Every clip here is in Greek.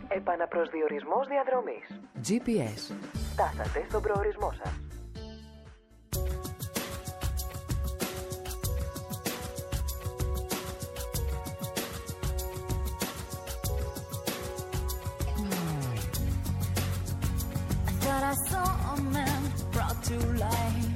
Επαναπροσδιορισμός διαδρομής. GPS. Φτάσατε στον προορισμό σας. I saw a man brought to life.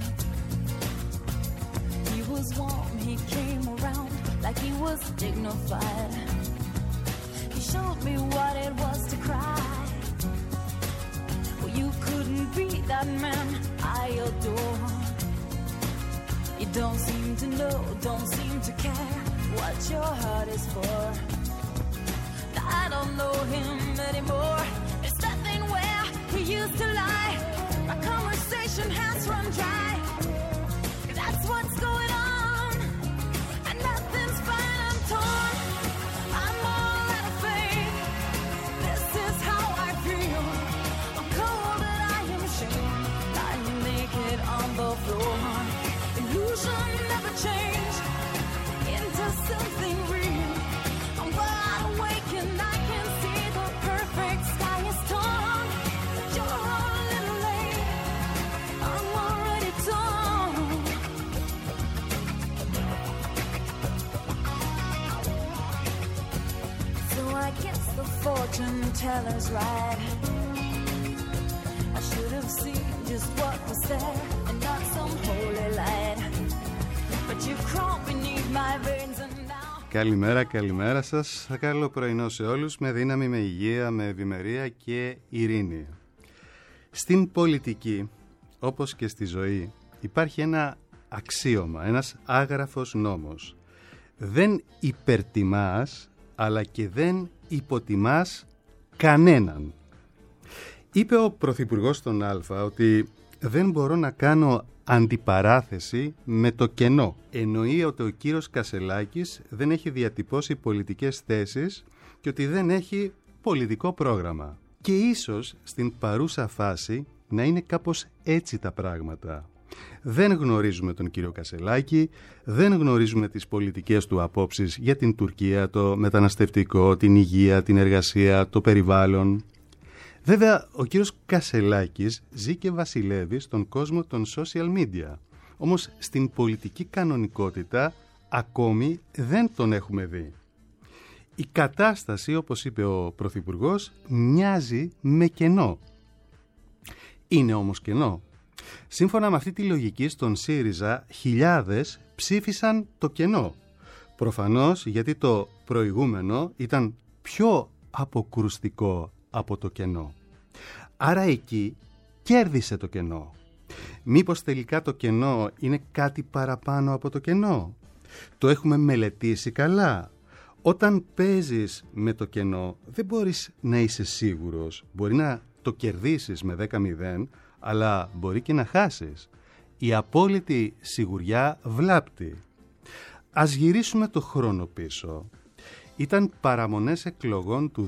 He was warm, he came around like he was dignified. He showed me what it was to cry. Well, you couldn't be that man I adore. You don't seem to know, don't seem to care what your heart is for. I don't know him anymore. There's nothing where he used to lie. My conversation has run dry. That's what's going on, and nothing's fine. I'm torn, I'm all out of faith. This is how I feel. I'm cold and I am shamed, lying naked on the floor. Illusion never changed into something real. I'm wide awake and I can see the perfect sky is torn. You're a little late, I'm already torn. So I guess the fortune teller's right. I should have seen just what was there and not some holy light. But you crawl beneath my veins and now. Καλημέρα σας. Καλό πρωινό σε όλους, με δύναμη, με υγεία, με ευημερία και ειρήνη. Στην πολιτική, όπως και στη ζωή, υπάρχει ένα αξίωμα, ένας άγραφος νόμος. Δεν υπερτιμάς, αλλά και δεν υποτιμάς κανέναν. Είπε ο Πρωθυπουργός στον Α ότι δεν μπορώ να κάνω αντιπαράθεση με το κενό. Εννοεί ότι ο κύριος Κασσελάκης δεν έχει διατυπώσει πολιτικές θέσεις και ότι δεν έχει πολιτικό πρόγραμμα. Και ίσως στην παρούσα φάση να είναι κάπως έτσι τα πράγματα. Δεν γνωρίζουμε τον κύριο Κασσελάκη, δεν γνωρίζουμε τις πολιτικές του απόψεις για την Τουρκία, το μεταναστευτικό, την υγεία, την εργασία, το περιβάλλον. Βέβαια, ο κύριος Κασσελάκης ζει και βασιλεύει στον κόσμο των social media. Όμως στην πολιτική κανονικότητα ακόμη δεν τον έχουμε δει. Η κατάσταση, όπως είπε ο Πρωθυπουργός, μοιάζει με κενό. Είναι όμως κενό. Σύμφωνα με αυτή τη λογική, στον ΣΥΡΙΖΑ χιλιάδες ψήφισαν το κενό. Προφανώς γιατί το προηγούμενο ήταν πιο αποκρουστικό από το κενό. Άρα εκεί κέρδισε το κενό. Μήπως τελικά το κενό είναι κάτι παραπάνω από το κενό? Το έχουμε μελετήσει καλά? Όταν παίζεις με το κενό δεν μπορείς να είσαι σίγουρος. Μπορεί να το κερδίσεις με 10-0, αλλά μπορεί και να χάσεις. Η απόλυτη σιγουριά βλάπτει. Ας γυρίσουμε το χρόνο πίσω. Ήταν παραμονές εκλογών του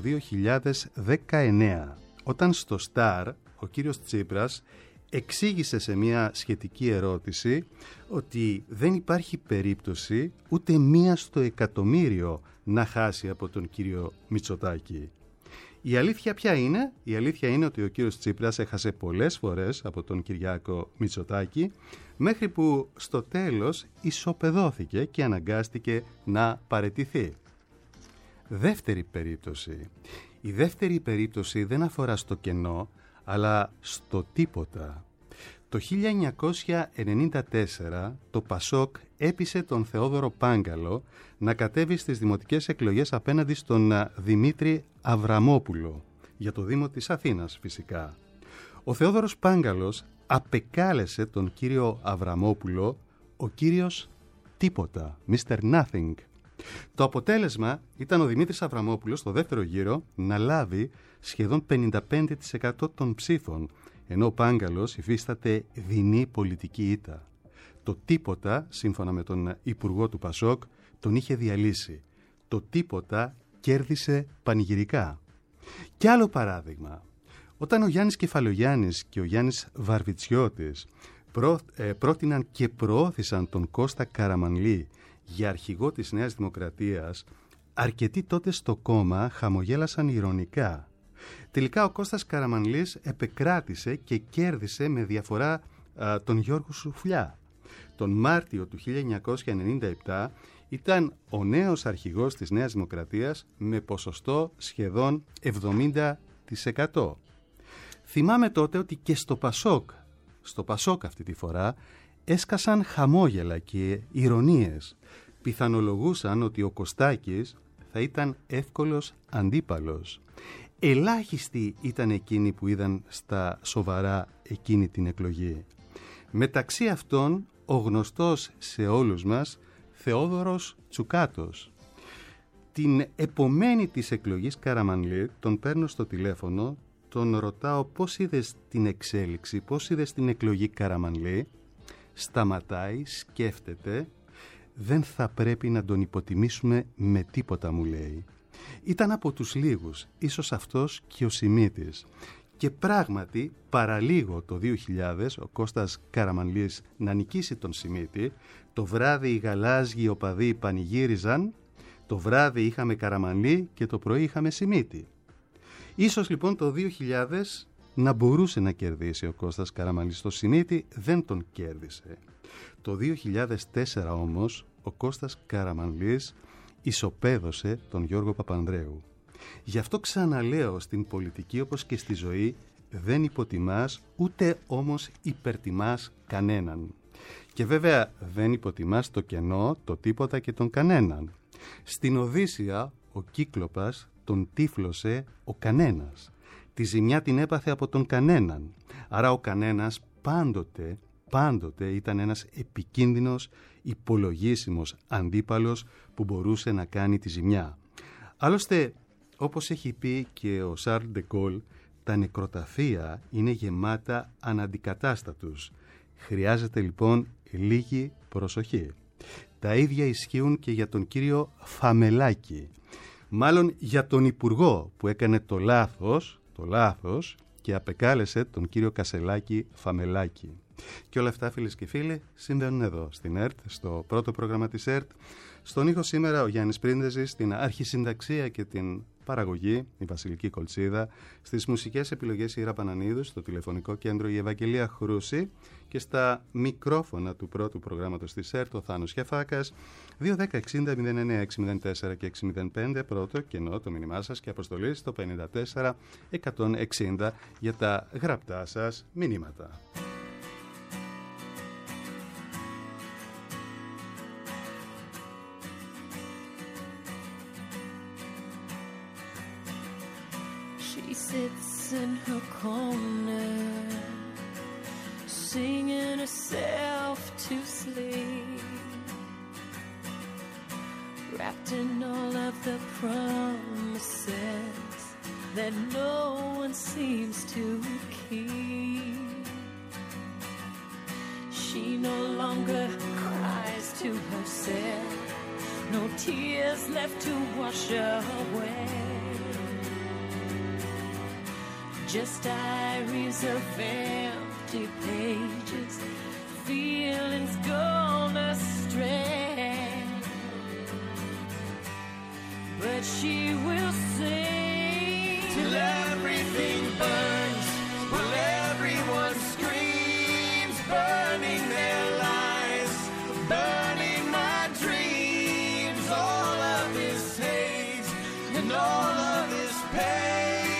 2019, όταν στο Σταρ ο κύριος Τσίπρας εξήγησε σε μια σχετική ερώτηση ότι δεν υπάρχει περίπτωση ούτε μία στο εκατομμύριο να χάσει από τον κύριο Μητσοτάκη. Η αλήθεια ποια είναι? Η αλήθεια είναι ότι ο κύριος Τσίπρας έχασε πολλές φορές από τον Κυριάκο Μητσοτάκη, μέχρι που στο τέλος ισοπεδώθηκε και αναγκάστηκε να παραιτηθεί. Δεύτερη περίπτωση. Η δεύτερη περίπτωση δεν αφορά στο κενό, αλλά στο τίποτα. Το 1994 το Πασόκ έπεισε τον Θεόδωρο Πάγκαλο να κατέβει στις δημοτικές εκλογές απέναντι στον Δημήτρη Αβραμόπουλο, για το Δήμο της Αθήνας φυσικά. Ο Θεόδωρος Πάγκαλος απεκάλεσε τον κύριο Αβραμόπουλο ο κύριος Τίποτα, Mr. Nothing. Το αποτέλεσμα ήταν ο Δημήτρης Αβραμόπουλος στο δεύτερο γύρο να λάβει σχεδόν 55% των ψήφων, ενώ ο Πάγκαλος υφίσταται δεινή πολιτική ήττα. Το τίποτα, σύμφωνα με τον Υπουργό του Πασόκ, τον είχε διαλύσει. Το τίποτα κέρδισε πανηγυρικά. Και άλλο παράδειγμα. Όταν ο Γιάννης Κεφαλογιάννης και ο Γιάννης Βαρβιτσιώτης πρότειναν και προώθησαν τον Κώστα Καραμανλή για αρχηγό της Νέας Δημοκρατίας, αρκετοί τότε στο κόμμα χαμογέλασαν ειρωνικά. Τελικά ο Κώστας Καραμανλής επεκράτησε και κέρδισε με διαφορά τον Γιώργο Σουφλιά. Τον Μάρτιο του 1997 ήταν ο νέος αρχηγός της Νέας Δημοκρατίας με ποσοστό σχεδόν 70%. Θυμάμαι τότε ότι και στο Πασόκ αυτή τη φορά έσκασαν χαμόγελα και ηρωνίες. Πιθανολογούσαν ότι ο Κωστάκης θα ήταν εύκολος αντίπαλος. Ελάχιστοι ήταν εκείνοι που είδαν στα σοβαρά εκείνη την εκλογή. Μεταξύ αυτών ο γνωστός σε όλους μας Θεόδωρος Τσουκάτος. Την επομένη της εκλογής Καραμανλή τον παίρνω στο τηλέφωνο, τον ρωτάω πώς είδες την εξέλιξη, πώς είδες την εκλογή Καραμανλή. Σταματάει, σκέφτεται, δεν θα πρέπει να τον υποτιμήσουμε με τίποτα, μου λέει. Ήταν από τους λίγους, ίσως αυτός και ο Σιμίτης. Και πράγματι, παραλίγο το 2000, ο Κώστας Καραμανλής να νικήσει τον Σιμίτη, το βράδυ οι γαλάζιοι οπαδοί πανηγύριζαν, το βράδυ είχαμε Καραμανλή και το πρωί είχαμε Σιμίτη. Ίσως λοιπόν το 2000 να μπορούσε να κερδίσει ο Κώστας Καραμανλής το Σιμίτη, δεν τον κέρδισε. Το 2004 όμως ο Κώστας Καραμανλής ισοπαίδωσε τον Γιώργο Παπανδρέου. Γι' αυτό ξαναλέω, στην πολιτική όπως και στη ζωή δεν υποτιμάς ούτε όμως υπερτιμάς κανέναν. Και βέβαια δεν υποτιμάς το κενό, το τίποτα και τον κανέναν. Στην Οδύσσεια ο Κύκλοπας τον τύφλωσε ο κανένας. Τη ζημιά την έπαθε από τον κανέναν. Άρα ο κανένας πάντοτε ήταν ένας επικίνδυνος, υπολογίσιμος αντίπαλος που μπορούσε να κάνει τη ζημιά. Άλλωστε, όπως έχει πει και ο Σαρλ ντε Γκόλ, τα νεκροταφεία είναι γεμάτα αναντικατάστατους. Χρειάζεται λοιπόν λίγη προσοχή. Τα ίδια ισχύουν και για τον κύριο Φαμελάκη. Μάλλον για τον υπουργό που έκανε το λάθος και απεκάλεσε τον κύριο Κασελάκη Φαμελάκη. Και όλα αυτά, φίλες και φίλοι, συμβαίνουν εδώ στην ΕΡΤ, στο πρώτο πρόγραμμα της ΕΡΤ. Στον ήχο σήμερα ο Γιάννης Πρίντεζης, στην αρχισυνταξία και την παραγωγή η Βασιλική Κολτσίδα, στις μουσικές επιλογές η Ήρα Πανανίδου, στο τηλεφωνικό κέντρο η Ευαγγελία Χρούση και στα μικρόφωνα του πρώτου προγράμματος της ΕΡΤ ο Θάνος Χεφάκας. 2-10-60-09-604 και 605, πρώτο κενό το μήνυμά σας και αποστολή στο 54-160 για τα γραπτά σας μηνύματα. She sits in her corner, singing herself to sleep, wrapped in all of the promises that no one seems to keep. She no longer cries to herself, no tears left to wash away. Just diaries of empty pages, feelings gone astray. But she will sing till everything burns, while everyone screams, burning their lives, burning my dreams. All of this hate and all of this pain,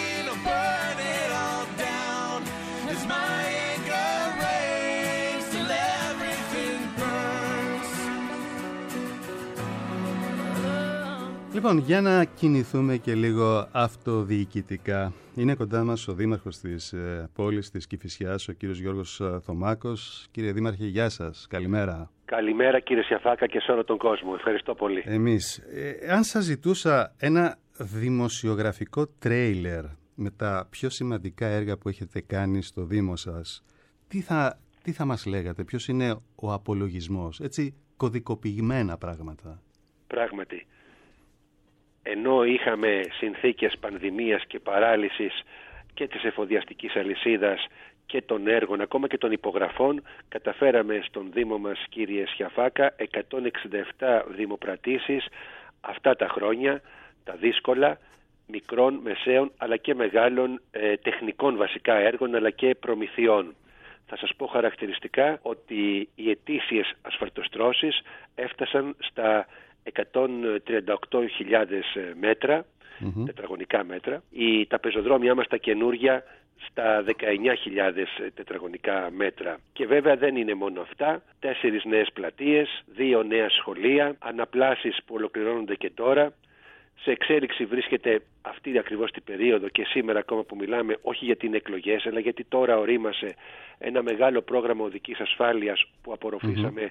Λοιπόν, για να κινηθούμε και λίγο αυτοδιοικητικά. Είναι κοντά μας ο δήμαρχος της πόλης της Κηφισιάς, ο κύριος Γιώργος Θωμάκος. Κύριε Δήμαρχε, γεια σας. Καλημέρα. Καλημέρα κύριε Σιαφάκα και σε όλο τον κόσμο. Ευχαριστώ πολύ. Εμείς. Αν σας ζητούσα ένα δημοσιογραφικό τρέιλερ με τα πιο σημαντικά έργα που έχετε κάνει στο Δήμο σας, τι θα μας λέγατε, ποιος είναι ο απολογισμός, έτσι κωδικοποιημένα πράγματα? Πράγματι. Ενώ είχαμε συνθήκες πανδημίας και παράλυσης και της εφοδιαστικής αλυσίδας και των έργων, ακόμα και των υπογραφών, καταφέραμε στον Δήμο μας, κύριε Σιαφάκα, 167 δημοπρατήσεις αυτά τα χρόνια, τα δύσκολα, μικρών, μεσαίων αλλά και μεγάλων τεχνικών βασικά έργων αλλά και προμηθειών. Θα σας πω χαρακτηριστικά ότι οι ετήσιες ασφαλτοστρώσεις έφτασαν στα 138.000 μέτρα, τετραγωνικά μέτρα. Τα πεζοδρόμια μας τα καινούρια στα 19.000 τετραγωνικά μέτρα. Και βέβαια δεν είναι μόνο αυτά. 4 νέες πλατείες, 2 νέα σχολεία, αναπλάσεις που ολοκληρώνονται και τώρα. Σε εξέλιξη βρίσκεται αυτή ακριβώς την περίοδο και σήμερα ακόμα που μιλάμε, όχι γιατί είναι εκλογές, αλλά γιατί τώρα ορίμασε ένα μεγάλο πρόγραμμα οδικής ασφάλειας που απορροφήσαμε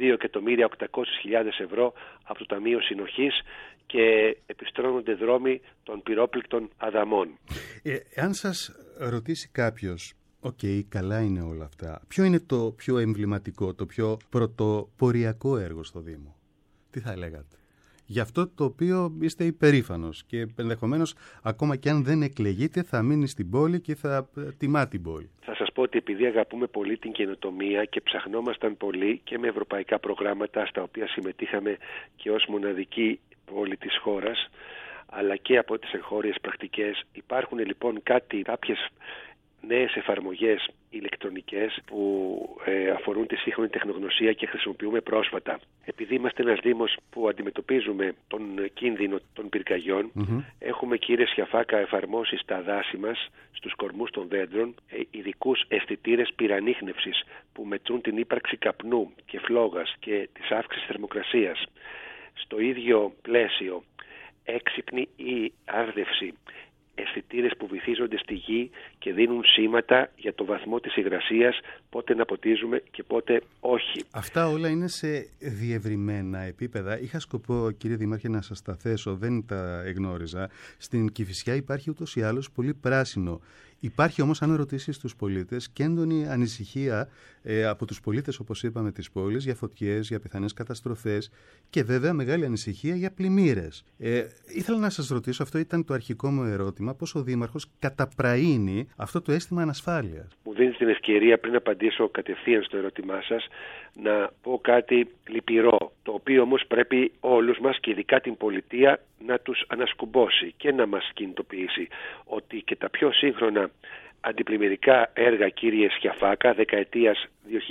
2.800.000 ευρώ από το Ταμείο Συνοχής και επιστρώνονται δρόμοι των πυρόπληκτων Αδαμών. Αν σας ρωτήσει κάποιος, καλά είναι όλα αυτά, ποιο είναι το πιο εμβληματικό, το πιο πρωτοποριακό έργο στο Δήμο, τι θα λέγατε? Για αυτό το οποίο είστε υπερήφανος και ενδεχομένως ακόμα και αν δεν εκλεγείτε θα μείνει στην πόλη και θα τιμά την πόλη. Θα σας πω ότι επειδή αγαπούμε πολύ την καινοτομία και ψαχνόμασταν πολύ και με ευρωπαϊκά προγράμματα στα οποία συμμετείχαμε και ως μοναδική πόλη της χώρας, αλλά και από τις εγχώριες πρακτικές, υπάρχουν λοιπόν κάποιες νέες εφαρμογές ηλεκτρονικές που αφορούν τη σύγχρονη τεχνογνωσία και χρησιμοποιούμε πρόσφατα. Επειδή είμαστε ένας Δήμος που αντιμετωπίζουμε τον κίνδυνο των πυρκαγιών, έχουμε, κύριε Σιαφάκα, εφαρμόσει στα δάση μας, στους κορμούς των δέντρων, ειδικούς αισθητήρες πυρανίχνευσης που μετρούν την ύπαρξη καπνού και φλόγας και της αύξησης θερμοκρασίας. Στο ίδιο πλαίσιο, έξυπνη ή άρδευση, αισθητήρες που βυθίζονται στη γη και δίνουν σήματα για το βαθμό της υγρασίας, πότε να ποτίζουμε και πότε όχι. Αυτά όλα είναι σε διευρυμένα επίπεδα. Είχα σκοπό, κύριε Δήμαρχε, να σας τα θέσω, δεν τα εγνώριζα. Στην Κηφισιά υπάρχει ούτως ή άλλως πολύ πράσινο. Υπάρχει όμως, αν ρωτήσεις τους πολίτες, και έντονη ανησυχία από τους πολίτες, όπως είπαμε, της πόλης, για φωτιές, για πιθανές καταστροφές και βέβαια μεγάλη ανησυχία για πλημμύρες. Ήθελα να σας ρωτήσω, αυτό ήταν το αρχικό μου ερώτημα, πώς ο Δήμαρχος καταπραίνει αυτό το αίσθημα ανασφάλειας. Μου δίνει την ευκαιρία, πριν απαντήσω κατευθείαν στο ερώτημά σας, να πω κάτι λυπηρό, το οποίο όμως πρέπει όλους μας και ειδικά την πολιτεία να τους ανασκουμπώσει και να μας κινητοποιήσει, ότι και τα πιο σύγχρονα αντιπλημμυρικά έργα, κύριε Σιαφάκα, δεκαετίας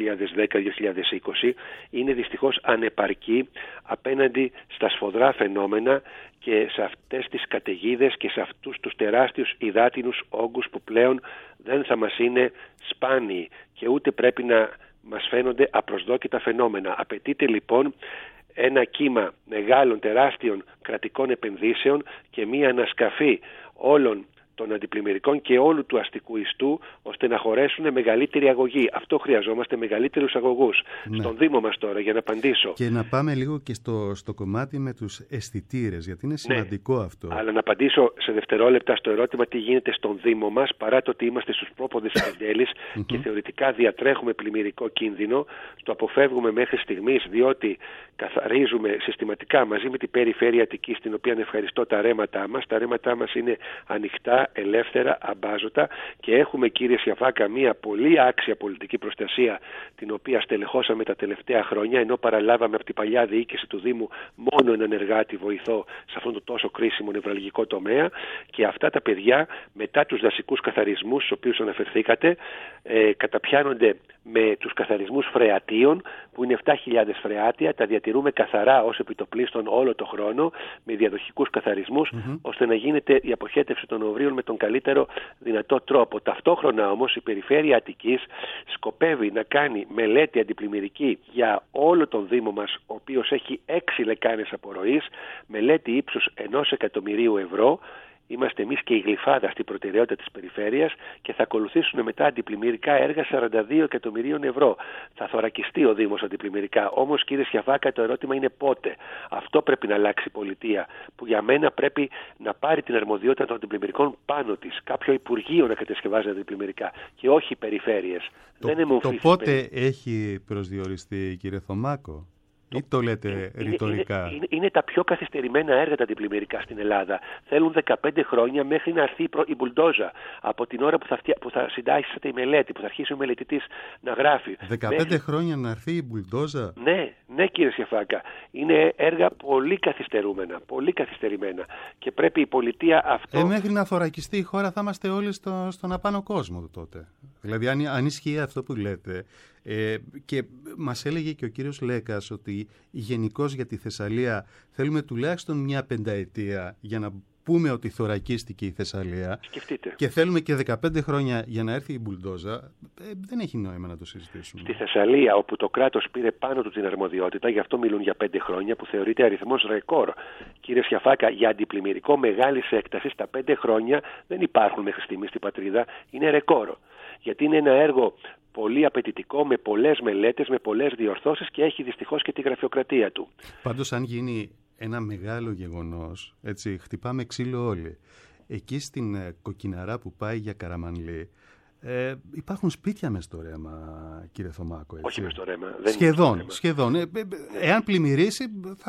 2010-2020, είναι δυστυχώς ανεπαρκή απέναντι στα σφοδρά φαινόμενα και σε αυτές τις καταιγίδες και σε αυτούς τους τεράστιους υδάτινους όγκους που πλέον δεν θα μας είναι σπάνιοι και ούτε πρέπει να μας φαίνονται απροσδόκητα φαινόμενα. Απαιτείται λοιπόν ένα κύμα μεγάλων τεράστιων κρατικών επενδύσεων και μία ανασκαφή όλων των αντιπλημμυρικών και όλου του αστικού ιστού, ώστε να χωρέσουν μεγαλύτερη αγωγή. Αυτό χρειαζόμαστε, μεγαλύτερους αγωγούς. Ναι. Στον Δήμο μας τώρα, για να απαντήσω. Και να πάμε λίγο και στο κομμάτι με τους αισθητήρες, γιατί είναι σημαντικό αυτό. Αλλά να απαντήσω σε δευτερόλεπτα στο ερώτημα τι γίνεται στον Δήμο μας, παρά το ότι είμαστε στους πρόποδες της Αγγέλης και θεωρητικά διατρέχουμε πλημμυρικό κίνδυνο, το αποφεύγουμε μέχρι στιγμής, διότι καθαρίζουμε συστηματικά μαζί με την Περιφέρεια Αττικής, στην οποία ευχαριστώ, τα ρέματά μας. Τα ρέματά μας είναι ανοιχτά, ελεύθερα, αμπάζωτα και έχουμε, κύριε Σιαφάκα, μια πολύ άξια πολιτική προστασία, την οποία στελεχώσαμε τα τελευταία χρόνια, ενώ παραλάβαμε από την παλιά διοίκηση του Δήμου μόνο έναν εργάτη βοηθό σε αυτόν τον τόσο κρίσιμο νευραλγικό τομέα, και αυτά τα παιδιά, μετά τους δασικούς καθαρισμούς στους οποίους αναφερθήκατε, καταπιάνονται με τους καθαρισμούς φρεατίων, που είναι 7.000 φρεάτια, τα διατηρούμε καθαρά ως επιτοπλίστων όλο το χρόνο, με διαδοχικούς καθαρισμούς, ώστε να γίνεται η αποχέτευση των οβρίων με τον καλύτερο δυνατό τρόπο. Ταυτόχρονα όμως η Περιφέρεια Αττικής σκοπεύει να κάνει μελέτη αντιπλημμυρική για όλο τον Δήμο μας, ο οποίος έχει 6 λεκάνες απορροής, μελέτη ύψους 1 εκατομμυρίου ευρώ. Είμαστε εμείς και η Γλυφάδα στην προτεραιότητα της περιφέρειας και θα ακολουθήσουν μετά αντιπλημμυρικά έργα 42 εκατομμυρίων ευρώ. Θα θωρακιστεί ο Δήμος αντιπλημμυρικά. Όμως, κύριε Σιαφάκα, το ερώτημα είναι πότε. Αυτό πρέπει να αλλάξει η πολιτεία, που για μένα πρέπει να πάρει την αρμοδιότητα των αντιπλημμυρικών πάνω της. Κάποιο υπουργείο να κατασκευάζει αντιπλημμυρικά και όχι οι περιφέρειες. Το πότε έχει προσδιοριστεί, κύριε Θωμάκο? ή το λέτε ρητορικά? Είναι τα πιο καθυστερημένα έργα τα αντιπλημμυρικά στην Ελλάδα. Θέλουν 15 χρόνια μέχρι να έρθει η μπουλντόζα. Από την ώρα που θα συντάσσεται η μελέτη, που θα αρχίσει ο μελετητής να γράφει. 15 χρόνια να έρθει η μπουλντόζα? Ναι κύριε Σιαφάκα. Είναι έργα πολύ καθυστερούμενα, πολύ καθυστερημένα. Και πρέπει η πολιτεία αυτό... Μέχρι να θωρακιστεί η χώρα θα είμαστε όλοι στον απάνω κόσμο τότε. Δηλαδή αν ισχύει αυτό που λέτε, και μας έλεγε και ο κύριος Λέκας ότι γενικώς για τη Θεσσαλία θέλουμε τουλάχιστον μια πενταετία για να πούμε ότι θωρακίστηκε η Θεσσαλία. Σκεφτείτε. Και θέλουμε και 15 χρόνια για να έρθει η μπουλντόζα, δεν έχει νόημα να το συζητήσουμε. Στη Θεσσαλία, όπου το κράτος πήρε πάνω του την αρμοδιότητα, γι' αυτό μιλούν για 5 χρόνια, που θεωρείται αριθμός ρεκόρ. Κύριε Σιαφάκα, για αντιπλημμυρικό μεγάλης έκτασης, τα 5 χρόνια δεν υπάρχουν μέχρι στιγμή στην πατρίδα, είναι ρεκόρ. Γιατί είναι ένα έργο πολύ απαιτητικό, με πολλές μελέτες, με πολλές διορθώσεις και έχει δυστυχώς και τη γραφειοκρατία του. Πάντως, αν γίνει ένα μεγάλο γεγονός, έτσι, χτυπάμε ξύλο όλοι. Εκεί στην Κοκκιναρά που πάει για Καραμανλή, υπάρχουν σπίτια μες στο ρέμα, κύριε Θωμάκο. Έτσι. Όχι μες στο ρέμα. Σχεδόν. Εάν πλημμυρίσει,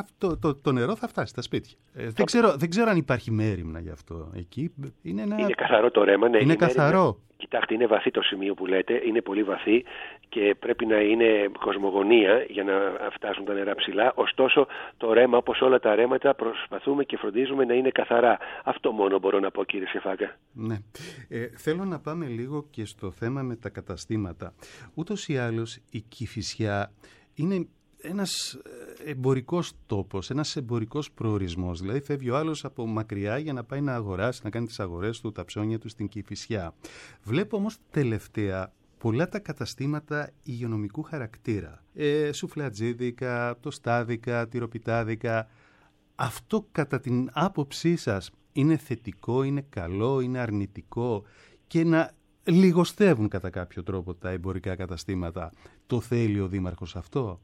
το νερό θα φτάσει στα σπίτια. Δεν ξέρω αν υπάρχει μέριμνα γι' αυτό. Εκεί είναι καθαρό το ρέμα. Ναι, είναι καθαρό. Κοιτάξτε, είναι βαθύ το σημείο που λέτε, είναι πολύ βαθύ και πρέπει να είναι κοσμογονία για να φτάσουν τα νερά ψηλά. Ωστόσο, το ρέμα, όπως όλα τα ρέματα, προσπαθούμε και φροντίζουμε να είναι καθαρά. Αυτό μόνο μπορώ να πω, κύριε Σιαφάκα. Ναι. Θέλω να πάμε λίγο και στο θέμα με τα καταστήματα. Ούτως ή άλλως, η Κηφισιά είναι ένας εμπορικός τόπος, ένας εμπορικός προορισμός. Δηλαδή φεύγει ο άλλος από μακριά για να πάει να αγοράσει, να κάνει τις αγορές του, τα ψώνια του στην Κηφισιά. Βλέπω όμως τελευταία πολλά τα καταστήματα υγειονομικού χαρακτήρα. Σουφλατζίδικα, τοστάδικα, τυροπιτάδικα. Αυτό κατά την άποψή σας είναι θετικό, είναι καλό, είναι αρνητικό και να λιγοστεύουν κατά κάποιο τρόπο τα εμπορικά καταστήματα? Το θέλει ο Δήμαρχος αυτό?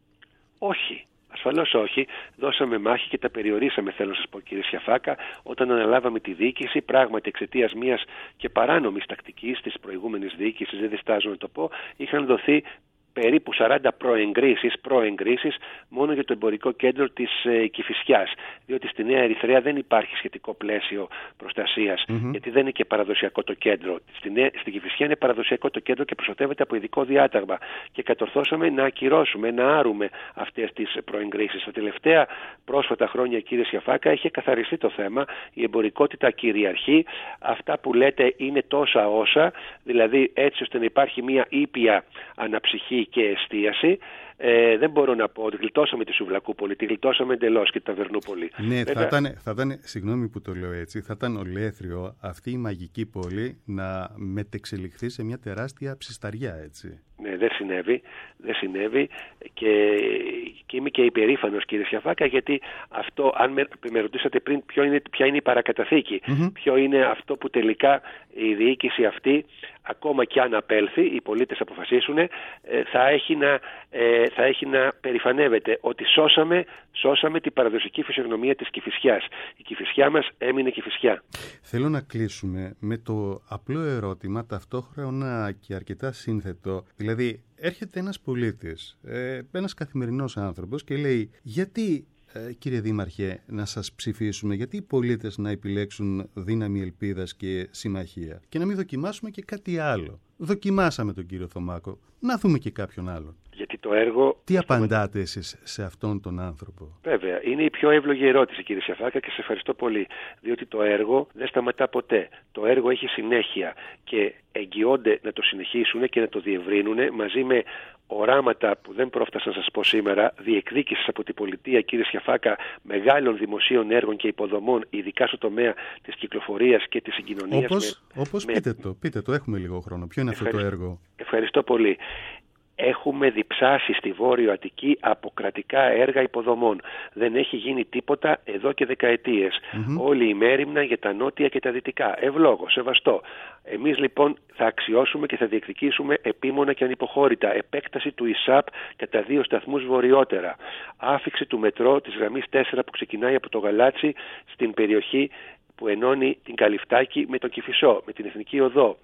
Όχι. Ασφαλώς όχι. Δώσαμε μάχη και τα περιορίσαμε, θέλω να σας πω, κύριε Σιαφάκα, όταν αναλάβαμε τη διοίκηση. Πράγματι, εξαιτίας μιας και παράνομης τακτικής της προηγούμενης διοίκησης, δεν διστάζω να το πω, είχαν δοθεί περίπου 40 προεγκρίσεις μόνο για το εμπορικό κέντρο της Κηφισιάς. Διότι στη Νέα Ερυθρέα δεν υπάρχει σχετικό πλαίσιο προστασίας, γιατί δεν είναι και παραδοσιακό το κέντρο. Στην Κηφισιά είναι παραδοσιακό το κέντρο και προστατεύεται από ειδικό διάταγμα. Και κατορθώσαμε να ακυρώσουμε, να άρουμε αυτές τις προεγκρίσεις. Τα τελευταία πρόσφατα χρόνια, κύριε Σιαφάκα, έχει καθαριστεί το θέμα. Η εμπορικότητα κυριαρχεί. Αυτά που λέτε είναι τόσα όσα, δηλαδή έτσι ώστε να υπάρχει μια ήπια αναψυχή και εστίαση. Δεν μπορώ να πω ότι γλιτώσαμε τη Σουβλακούπολη, τη γλιτώσαμε εντελώς και τη Ταβερνούπολη. Ναι, θα ήταν, συγγνώμη που το λέω έτσι, θα ήταν ολέθριο αυτή η μαγική πόλη να μετεξελιχθεί σε μια τεράστια ψισταριά, έτσι. Ναι, δεν συνέβη και είμαι και υπερήφανος, κύριε Σιαφάκα, γιατί αυτό, αν με ρωτήσατε πριν ποια είναι η παρακαταθήκη, ποιο είναι αυτό που τελικά η διοίκηση αυτή, ακόμα κι αν απέλθει, οι πολίτες αποφασίσουν, θα έχει να περηφανεύεται ότι σώσαμε την παραδοσιακή φυσιογνωμία της Κηφισιάς. Η Κηφισιά μας έμεινε Κηφισιά. Θέλω να κλείσουμε με το απλό ερώτημα, ταυτόχρονα και αρκετά σύνθετο. Δηλαδή, έρχεται ένας πολίτης, ένας καθημερινός άνθρωπος και λέει, γιατί, κύριε Δήμαρχε, να σας ψηφίσουμε, γιατί οι πολίτες να επιλέξουν Δύναμη Ελπίδας και Συμμαχία και να μην δοκιμάσουμε και κάτι άλλο? Δοκιμάσαμε τον κύριο Θωμάκο, να δούμε και κάποιον άλλον. Γιατί το έργο... Τι απαντάτε εσείς σε αυτόν τον άνθρωπο? Βέβαια, είναι η πιο εύλογη ερώτηση, κύριε Σιαφάκα, και σε ευχαριστώ πολύ. Διότι το έργο δεν σταματά ποτέ. Το έργο έχει συνέχεια και εγγυώνται να το συνεχίσουν και να το διευρύνουν μαζί με οράματα που δεν πρόφτασα να σας πω σήμερα, διεκδίκησης από την πολιτεία, κύριε Σιαφάκα, μεγάλων δημοσίων έργων και υποδομών, ειδικά στο τομέα της κυκλοφορίας και της συγκοινωνίας. Όπως πείτε το, έχουμε λίγο χρόνο. Ποιο είναι αυτό το έργο? Ευχαριστώ πολύ. Έχουμε διψάσει στη Βόρειο Αττική από κρατικά έργα υποδομών. Δεν έχει γίνει τίποτα εδώ και δεκαετίες. Όλη η μέριμνα για τα νότια και τα δυτικά. Ευλόγω, σεβαστό. Εμείς λοιπόν θα αξιώσουμε και θα διεκδικήσουμε επίμονα και ανυποχώρητα επέκταση του ΙΣΑΠ κατά 2 σταθμούς βορειότερα. Άφιξη του μετρό της γραμμής 4 που ξεκινάει από το Γαλάτσι στην περιοχή που ενώνει την Καλυφτάκη με τον Κηφισό, με την Εθνική Οδό.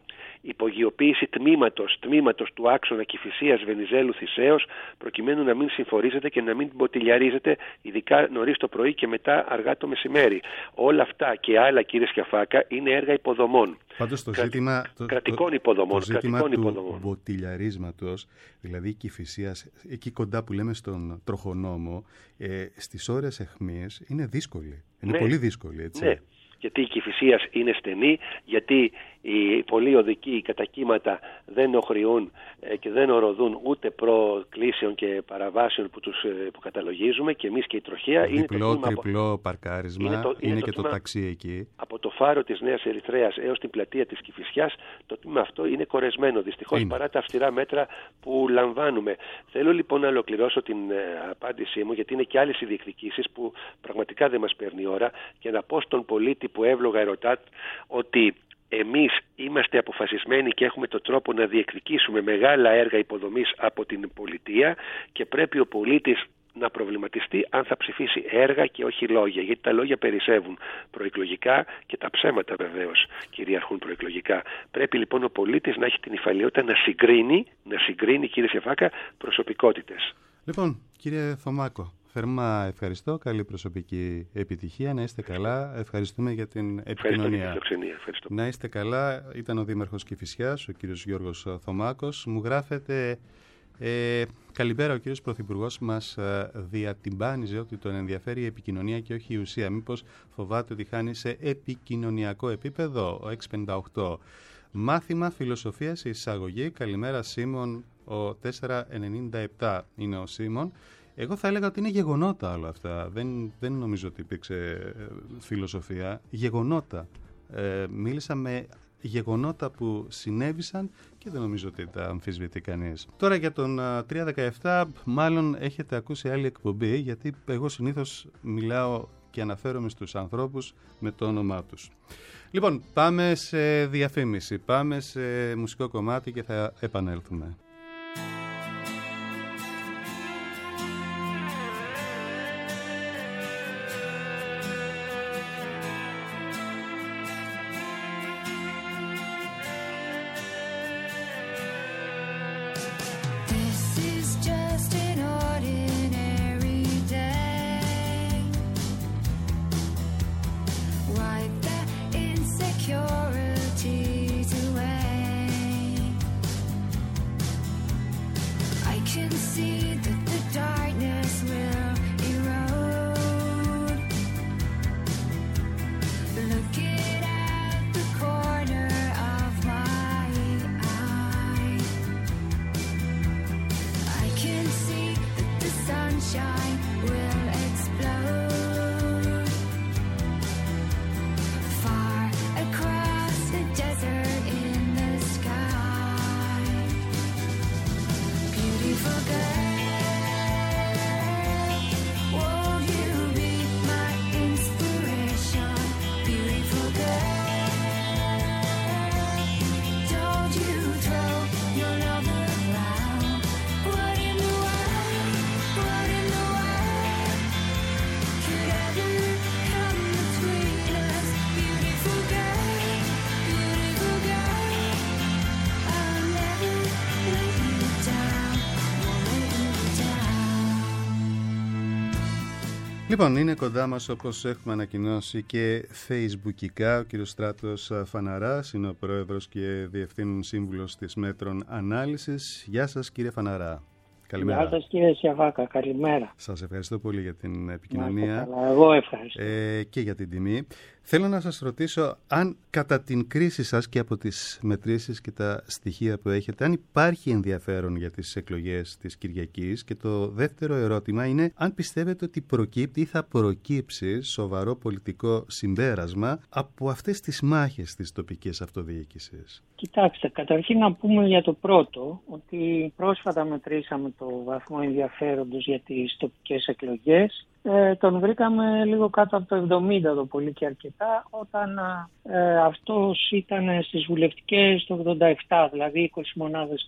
υπογειοποίηση τμήματος του άξονα Κηφισίας Βενιζέλου Θησέως, προκειμένου να μην συμφορίζεται και να μην μποτιλιαρίζεται, ειδικά νωρίς το πρωί και μετά αργά το μεσημέρι. Όλα αυτά και άλλα, κύριε Σκιαφάκα, είναι έργα υποδομών. Πάντως το ζήτημα, κρατικών υποδομών. Το ζήτημα του μποτιλιαρίσματος, δηλαδή η Κηφισίας, εκεί κοντά που λέμε στον Τροχονόμο, στις ώρες αιχμής είναι δύσκολη. Είναι πολύ δύσκολη, έτσι. Ναι. Γιατί η Κηφισίας είναι στενή, γιατί οι πολλοί οδικοί κατά κύματα δεν οχρεούν και δεν οροδούν ούτε προκλήσεων και παραβάσεων που καταλογίζουμε, και εμείς και η τροχέα. Διπλό, τριπλό παρκάρισμα, είναι και το ταξί εκεί. Από το φάρο της Νέας Ερυθρέας έως την πλατεία της Κηφισιάς, το τμήμα αυτό είναι κορεσμένο, δυστυχώς, παρά τα αυστηρά μέτρα που λαμβάνουμε. Θέλω λοιπόν να ολοκληρώσω την απάντησή μου, γιατί είναι και άλλες οι διεκδικήσεις που πραγματικά δεν μας παίρνει η ώρα, και να πω στον πολίτη που εύλογα ερωτά ότι εμείς είμαστε αποφασισμένοι και έχουμε τον τρόπο να διεκδικήσουμε μεγάλα έργα υποδομής από την πολιτεία, και πρέπει ο πολίτης να προβληματιστεί αν θα ψηφίσει έργα και όχι λόγια, γιατί τα λόγια περισσεύουν προεκλογικά και τα ψέματα βεβαίως κυριαρχούν προεκλογικά. Πρέπει λοιπόν ο πολίτης να έχει την υφαλιότητα να συγκρίνει, κύριε Σκιαφάκα, προσωπικότητες. Λοιπόν, κύριε Θωμάκο, θερμά ευχαριστώ. Καλή προσωπική επιτυχία. Να είστε καλά. Ευχαριστούμε για την επικοινωνία. Ευχαριστώ. Να είστε καλά. Ήταν ο Δήμαρχος Κηφισιάς, ο κύριος Γιώργος Θωμάκος. Μου γράφετε καλημέρα, ο κύριος Πρωθυπουργός μας διατυμπάνιζε ότι τον ενδιαφέρει η επικοινωνία και όχι η ουσία. Μήπως φοβάται ότι χάνει σε επικοινωνιακό επίπεδο? Ο 658. Μάθημα φιλοσοφίας εισαγωγή. Καλημέρα Σίμων, ο 497 είναι ο Σίμων. Εγώ θα έλεγα ότι είναι γεγονότα όλα αυτά. Δεν νομίζω ότι υπήρξε φιλοσοφία. Γεγονότα. Μίλησα με γεγονότα που συνέβησαν και δεν νομίζω ότι τα αμφισβητεί κανείς. Τώρα για τον 317 μάλλον έχετε ακούσει άλλη εκπομπή, γιατί εγώ συνήθως μιλάω και αναφέρομαι στους ανθρώπους με το όνομά τους. Λοιπόν, πάμε σε διαφήμιση, πάμε σε μουσικό κομμάτι και θα επανέλθουμε. Λοιπόν, είναι κοντά μας, όπως έχουμε ανακοινώσει και facebookικά, ο κύριος Στράτος Φαναράς, είναι ο πρόεδρος και διευθύνων σύμβουλος της Μέτρων Ανάλυσης. Γεια σας κύριε Φαναρά. Καλημέρα. Γεια σας κύριε Σιαβάκα, καλημέρα. Σας ευχαριστώ πολύ για την επικοινωνία. Εγώ ευχαριστώ. Και για την τιμή. Θέλω να σας ρωτήσω αν κατά την κρίση σας και από τις μετρήσεις και τα στοιχεία που έχετε, αν υπάρχει ενδιαφέρον για τις εκλογές της Κυριακής, και το δεύτερο ερώτημα είναι αν πιστεύετε ότι προκύπτει ή θα προκύψει σοβαρό πολιτικό συμπέρασμα από αυτές τις μάχες της τοπικής αυτοδιοίκησης. Κοιτάξτε, καταρχήν να πούμε για το πρώτο, ότι πρόσφατα μετρήσαμε το βαθμό ενδιαφέροντος για τις τοπικές εκλογές. Τον βρήκαμε λίγο κάτω από το 70 το πολύ και αρκετά, όταν αυτός ήταν στις βουλευτικές το 87, δηλαδή 20 μονάδες κάτω.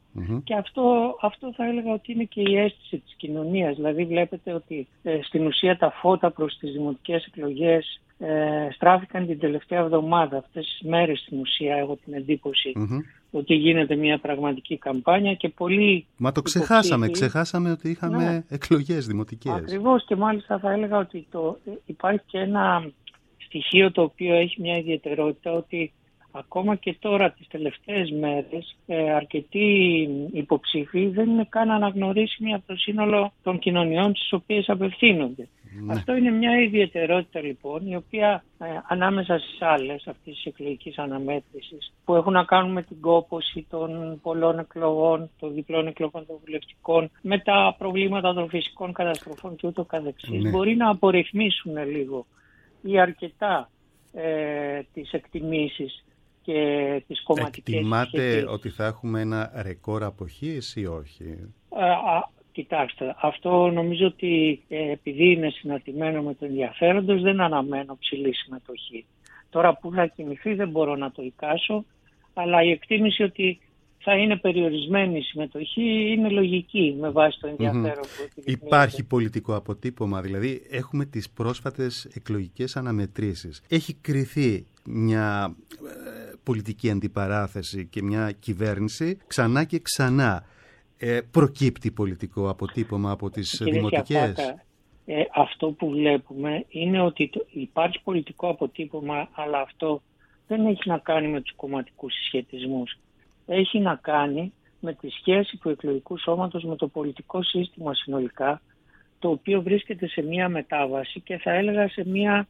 Και αυτό θα έλεγα ότι είναι και η αίσθηση της κοινωνίας. Δηλαδή βλέπετε ότι στην ουσία τα φώτα προς τις δημοτικές εκλογές στράφηκαν την τελευταία εβδομάδα. Αυτές τις μέρες στην ουσία έχω την εντύπωση ότι γίνεται μια πραγματική καμπάνια και πολλοί... Μα το ξεχάσαμε ότι είχαμε εκλογές δημοτικές. Ακριβώς, και μάλιστα θα έλεγα ότι υπάρχει και ένα στοιχείο το οποίο έχει μια ιδιαιτερότητα, ότι ακόμα και τώρα τις τελευταίες μέρες αρκετοί υποψήφοι δεν είναι καν αναγνωρίσιμοι από το σύνολο των κοινωνιών στις οποίες απευθύνονται. Αυτό είναι μια ιδιαιτερότητα λοιπόν, η οποία ανάμεσα στις άλλες αυτής της εκλογικής αναμέτρησης που έχουν να κάνουν με την κόπωση των πολλών εκλογών, των διπλών εκλογών των βουλευτικών, με τα προβλήματα των φυσικών καταστροφών και ούτω καθεξής, μπορεί να απορριθμίσουν λίγο ή αρκετά τις εκτιμήσεις και τις κομματικές. Εκτιμάτε ότι θα έχουμε ένα ρεκόρ αποχής ή όχι? Κοιτάξτε, αυτό νομίζω ότι επειδή είναι συναρτημένο με το ενδιαφέροντος, δεν αναμένω ψηλή συμμετοχή. Τώρα που θα κινηθεί δεν μπορώ να το εικάσω, αλλά η εκτίμηση ότι θα είναι περιορισμένη η συμμετοχή είναι λογική με βάση το ενδιαφέρον που επιδεικνύεται. Υπάρχει πολιτικό αποτύπωμα, δηλαδή έχουμε τις πρόσφατες εκλογικές αναμετρήσεις. Έχει κριθεί μια πολιτική αντιπαράθεση και μια κυβέρνηση ξανά και ξανά. Προκύπτει πολιτικό αποτύπωμα από τις δημοτικές? Αυτό που βλέπουμε είναι ότι υπάρχει πολιτικό αποτύπωμα, αλλά αυτό δεν έχει να κάνει με τους κομματικούς συσχετισμούς. Έχει να κάνει με τη σχέση του εκλογικού σώματος με το πολιτικό σύστημα συνολικά, το οποίο βρίσκεται σε μια μετάβαση και θα έλεγα σε μια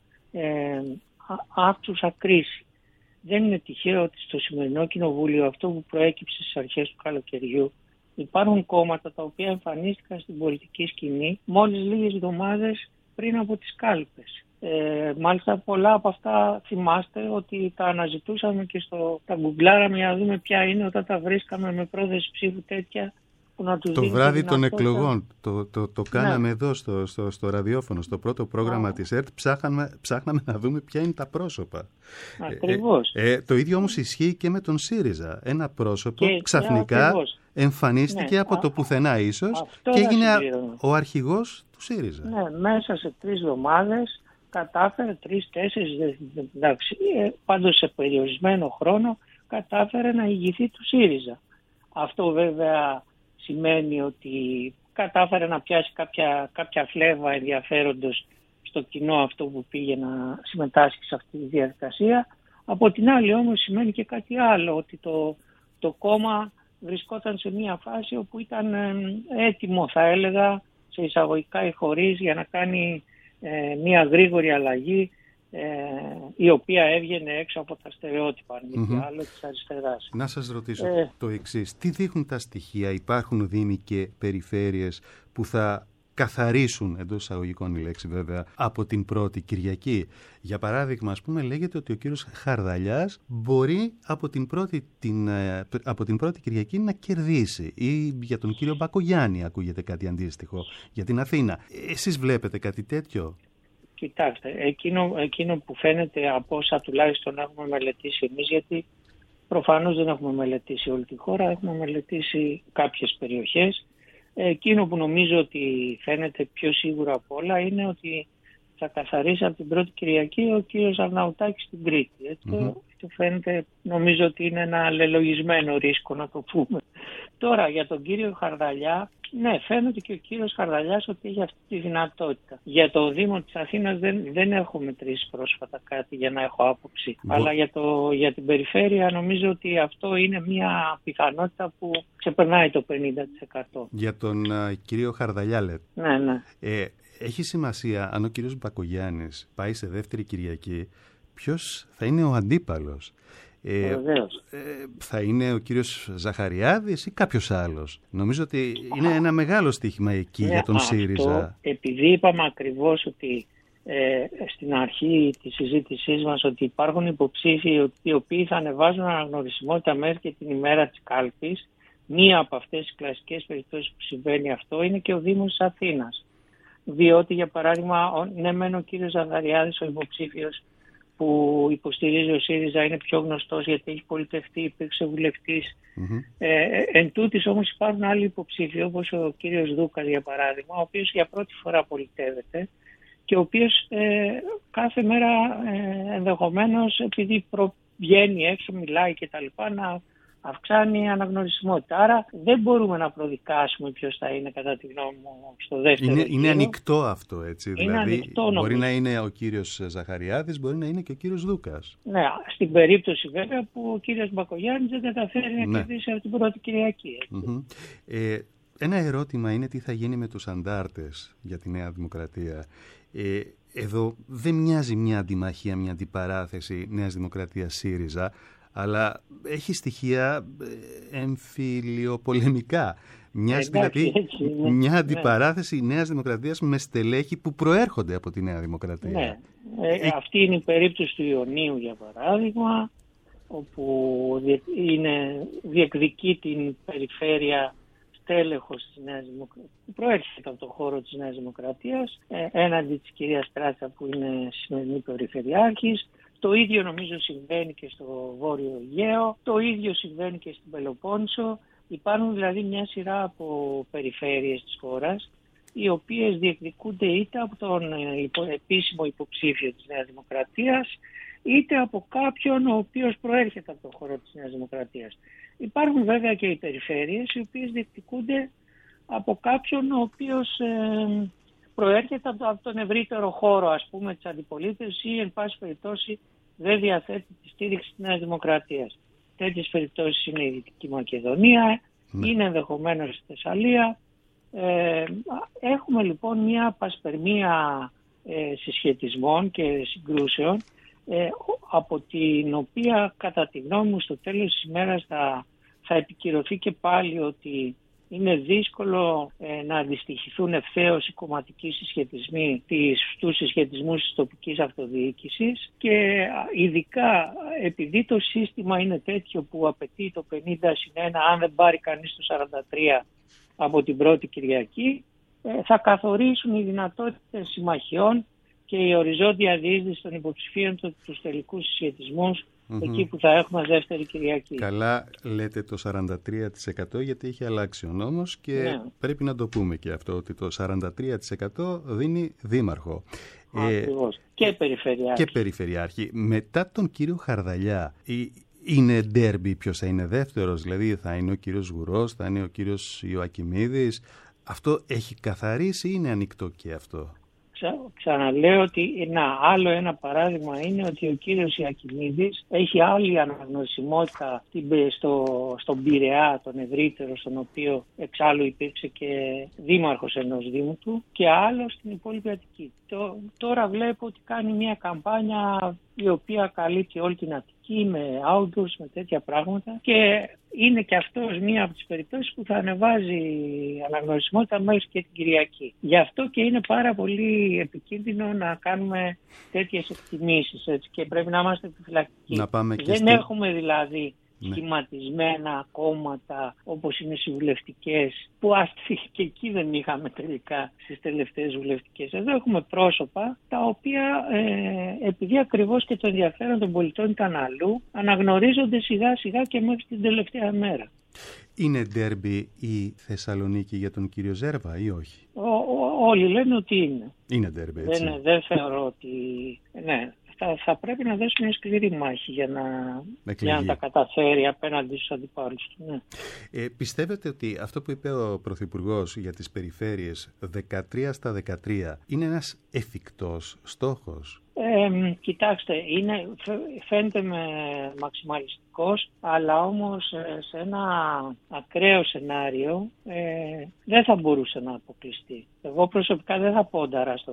άφθουσα κρίση. Δεν είναι τυχαίο ότι στο σημερινό κοινοβούλιο, αυτό που προέκυψε στις αρχές του καλοκαιριού, υπάρχουν κόμματα τα οποία εμφανίστηκαν στην πολιτική σκηνή μόλις λίγες εβδομάδες πριν από τις κάλπες. Μάλιστα πολλά από αυτά θυμάστε ότι τα αναζητούσαμε και τα γκουγκλάραμε για να δούμε ποια είναι, όταν τα βρίσκαμε με πρόθεση ψήφου τέτοια που να τους το βράδυ των εκλογών. Το κάναμε εδώ στο ραδιόφωνο, στο πρώτο πρόγραμμα της ΕΡΤ, ψάχναμε να δούμε ποια είναι τα πρόσωπα. Ακριβώς. Το ίδιο όμως ισχύει και με τον ΣΥΡΙΖΑ. Ένα πρόσωπο ξαφνικά εμφανίστηκε από το πουθενά ίσως και έγινε ο αρχηγός του ΣΥΡΙΖΑ. Ναι, μέσα σε 3 εβδομάδες κατάφερε, 3-4, πάντως σε περιορισμένο χρόνο, κατάφερε να ηγηθεί του ΣΥΡΙΖΑ. Αυτό βέβαια σημαίνει ότι κατάφερε να πιάσει κάποια φλέβα ενδιαφέροντος στο κοινό αυτό που πήγε να συμμετάσχει σε αυτή τη διαδικασία. Από την άλλη όμως σημαίνει και κάτι άλλο, ότι το κόμμα βρισκόταν σε μια φάση όπου ήταν έτοιμο, θα έλεγα, σε εισαγωγικά ή χωρίς, για να κάνει μια γρήγορη αλλαγή, η οποία έβγαινε έξω από τα στερεότυπα, αν μη άλλο, της αριστεράς. Να σας ρωτήσω το εξής. Τι δείχνουν τα στοιχεία? Υπάρχουν δήμοι και περιφέρειες που θα καθαρίσουν, εντός εισαγωγικών η λέξη βέβαια, από την πρώτη Κυριακή? Για παράδειγμα, ας πούμε, λέγεται ότι ο κύριος Χαρδαλιάς μπορεί από την πρώτη Κυριακή να κερδίσει, ή για τον κύριο Μπακογιάννη ακούγεται κάτι αντίστοιχο, για την Αθήνα. Εσείς βλέπετε κάτι τέτοιο? Κοιτάξτε, εκείνο που φαίνεται από όσα τουλάχιστον έχουμε μελετήσει εμείς, γιατί προφανώς δεν έχουμε μελετήσει όλη τη χώρα, έχουμε μελετήσει κάποιες περιοχές. Εκείνο που νομίζω ότι φαίνεται πιο σίγουρο από όλα είναι ότι θα καθαρίσει από την πρώτη Κυριακή ο κύριος Αρναουτάκης στην Κρήτη. Το φαίνεται, νομίζω ότι είναι ένα λελογισμένο ρίσκο, να το πούμε. Τώρα για τον κύριο Χαρδαλιά, ναι, φαίνεται και ο κύριος Χαρδαλιάς ότι έχει αυτή τη δυνατότητα. Για το Δήμο της Αθήνας δεν έχω μετρήσει πρόσφατα κάτι για να έχω άποψη. Αλλά για την περιφέρεια νομίζω ότι αυτό είναι μια πιθανότητα που ξεπερνάει το 50%. Για τον κύριο Χαρδαλιά λέτε? Ναι. Έχει σημασία αν ο κύριος Μπακογιάννης πάει σε δεύτερη Κυριακή, ποιος θα είναι ο αντίπαλος? Θα είναι ο κύριος Ζαχαριάδης ή κάποιος άλλος? Νομίζω ότι είναι ένα μεγάλο στοίχημα εκεί για τον ΣΥΡΙΖΑ. Επειδή είπαμε ακριβώς ότι στην αρχή της συζήτησής μας ότι υπάρχουν υποψήφοι οι οποίοι θα ανεβάζουν αναγνωρισιμότητα μέχρι και την ημέρα της κάλπης, μία από αυτές τις κλασικές περιπτώσεις που συμβαίνει αυτό είναι και ο Δήμος της Αθήνας. Διότι, για παράδειγμα, ναι μεν ο κύριος Ζαχαριάδης, ο υποψήφιος, που υποστηρίζει ο ΣΥΡΙΖΑ είναι πιο γνωστός γιατί έχει πολιτευτεί, υπήρξε βουλευτής. Εν τούτης όμως υπάρχουν άλλοι υποψήφοι, όπως ο κύριος Δούκας για παράδειγμα, ο οποίος για πρώτη φορά πολιτεύεται και ο οποίος κάθε μέρα ενδεχομένως επειδή βγαίνει έξω, μιλάει κτλ. Να αυξάνει αναγνωρισιμότητα. Άρα δεν μπορούμε να προδικάσουμε ποιος θα είναι κατά τη γνώμη μου στο δεύτερο γύρο. Είναι ανοιχτό αυτό, έτσι. Είναι δηλαδή ανοιχτό, μπορεί να είναι ο κύριος Ζαχαριάδης, μπορεί να είναι και ο κύριος Δούκας. Ναι, στην περίπτωση βέβαια που ο κύριος Μπακογιάννης δεν καταφέρει να κερδίσει από την πρώτη Κυριακή. Ένα ερώτημα είναι τι θα γίνει με τους αντάρτες για τη Νέα Δημοκρατία. Εδώ δεν μοιάζει μια αντιμαχία, μια αντιπαράθεση Νέας Δημοκρατίας ΣΥΡΙΖΑ, αλλά έχει στοιχεία εμφυλιοπολεμικά. Μοιάζει δηλαδή μια αντιπαράθεση Νέας Δημοκρατίας με στελέχη που προέρχονται από τη Νέα Δημοκρατία. Ναι. Αυτή είναι η περίπτωση του Ιωνίου για παράδειγμα, όπου διεκδικεί την περιφέρεια στέλεχος της Νέας Δημοκρατίας, που προέρχεται από τον χώρο της Νέας Δημοκρατίας, έναντι της κυρίας Τράτσα που είναι σημερινή περιφερειάρχης. Το ίδιο νομίζω συμβαίνει και στο Βόρειο Αιγαίο, το ίδιο συμβαίνει και στην Πελοπόννησο. Υπάρχουν δηλαδή μια σειρά από περιφέρειες της χώρας, οι οποίες διεκδικούνται είτε από τον επίσημο υποψήφιο της Νέας Δημοκρατίας, είτε από κάποιον ο οποίος προέρχεται από τον χώρο της Νέας Δημοκρατίας. Υπάρχουν βέβαια και οι περιφέρειες οι οποίες διεκδικούνται από κάποιον ο οποίος προέρχεται από τον ευρύτερο χώρο, ας πούμε, της αντιπολίτευσης ή εν πάση περιπτώσει δεν διαθέτει τη στήριξη της Νέας Δημοκρατίας. Τέτοιες περιπτώσεις είναι η Δυτική Μακεδονία, είναι ενδεχομένως η Θεσσαλία. Έχουμε λοιπόν μια πασπερμία συσχετισμών και συγκρούσεων, από την οποία κατά τη γνώμη μου στο τέλος της ημέρας θα επικυρωθεί και πάλι ότι είναι δύσκολο να αντιστοιχηθούν ευθέως οι κομματικοί συσχετισμοί στους συσχετισμούς της τοπικής αυτοδιοίκησης και ειδικά επειδή το σύστημα είναι τέτοιο που απαιτεί το 50-1 αν δεν πάρει κανείς το 43 από την πρώτη Κυριακή, θα καθορίσουν οι δυνατότητες συμμαχιών και η οριζόντια διείσδυση των υποψηφίων τους τελικούς συσχετισμούς εκεί που θα έχουμε δεύτερη Κυριακή. Καλά λέτε το 43% γιατί έχει αλλάξει ο νόμος και πρέπει να το πούμε και αυτό, ότι το 43% δίνει δήμαρχο. Ακριβώς. Και περιφερειάρχη. Και περιφερειάρχη. Μετά τον κύριο Χαρδαλιά, είναι ντέρμπι ποιος θα είναι δεύτερος, δηλαδή θα είναι ο κύριος Γουρός, θα είναι ο κύριος Ιωακιμίδης. Αυτό έχει καθαρίσει ή είναι ανοιχτό και αυτό? Ξαναλέω ότι άλλο ένα παράδειγμα είναι ότι ο κύριος Ιακιμίδης έχει άλλη αναγνωσιμότητα στον Πειραιά, τον ευρύτερο, στον οποίο εξάλλου υπήρξε και δήμαρχος ενός δήμου του, και άλλο στην υπόλοιπη Αττική. Τώρα βλέπω ότι κάνει μια καμπάνια η οποία καλύπτει όλη την Αττική με outdoors, με τέτοια πράγματα, και είναι και αυτός μία από τις περιπτώσεις που θα ανεβάζει αναγνωρισιμότητα μέχρι και την Κυριακή. Γι' αυτό και είναι πάρα πολύ επικίνδυνο να κάνουμε τέτοιες εκτιμήσεις, έτσι, και πρέπει να είμαστε επιφυλακτικοί. Δεν έχουμε δηλαδή σχηματισμένα κόμματα όπως είναι συμβουλευτικές, που και εκεί δεν είχαμε τελικά στις τελευταίες βουλευτικές. Εδώ έχουμε πρόσωπα τα οποία επειδή ακριβώς και το ενδιαφέρον των πολιτών ήταν αλλού, αναγνωρίζονται σιγά σιγά και μέχρι την τελευταία μέρα. Είναι ντέρμπι η Θεσσαλονίκη για τον κύριο Ζέρβα ή όχι? Όλοι λένε ότι είναι. Είναι ντέρμπι, έτσι. Δεν θεωρώ ότι... Ναι. Θα πρέπει να δώσει μια σκληρή μάχη για να τα καταφέρει απέναντι στους αντιπάλους του. Ναι. Πιστεύετε ότι αυτό που είπε ο Πρωθυπουργός για τις περιφέρειες 13 στα 13 είναι ένας εφικτός στόχος? Κοιτάξτε, φαίνεται μαξιμαλιστικός, αλλά όμως σε ένα ακραίο σενάριο δεν θα μπορούσε να αποκλειστεί. Εγώ προσωπικά δεν θα πόνταρα στο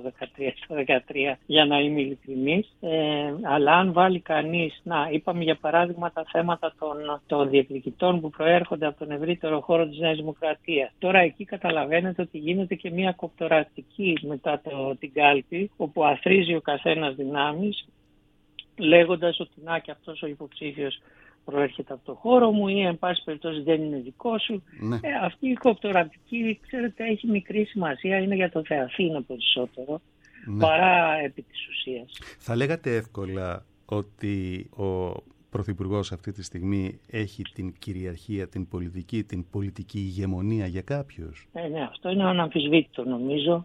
13 για να είμαι ειλικρινής, αλλά αν βάλει κανείς, είπαμε για παράδειγμα τα θέματα των διεκδικητών που προέρχονται από τον ευρύτερο χώρο της Νέας Δημοκρατίας. Τώρα εκεί καταλαβαίνετε ότι γίνεται και μια κοπτοραστική μετά την κάλπη, όπου αθρίζει ο καθένας δυνάμεις, λέγοντας ότι και αυτός ο υποψήφιος προέρχεται από το χώρο μου ή εν πάση περιπτώσει δεν είναι δικό σου. Ναι. Αυτή η κοπτοραστική, ξέρετε, έχει μικρή σημασία, είναι για το Θεαθήνα περισσότερο, παρά επί της ουσίας. Θα λέγατε εύκολα ότι ο Πρωθυπουργός αυτή τη στιγμή έχει την κυριαρχία, την πολιτική ηγεμονία για κάποιους? Ναι, αυτό είναι αναμφισβήτητο νομίζω.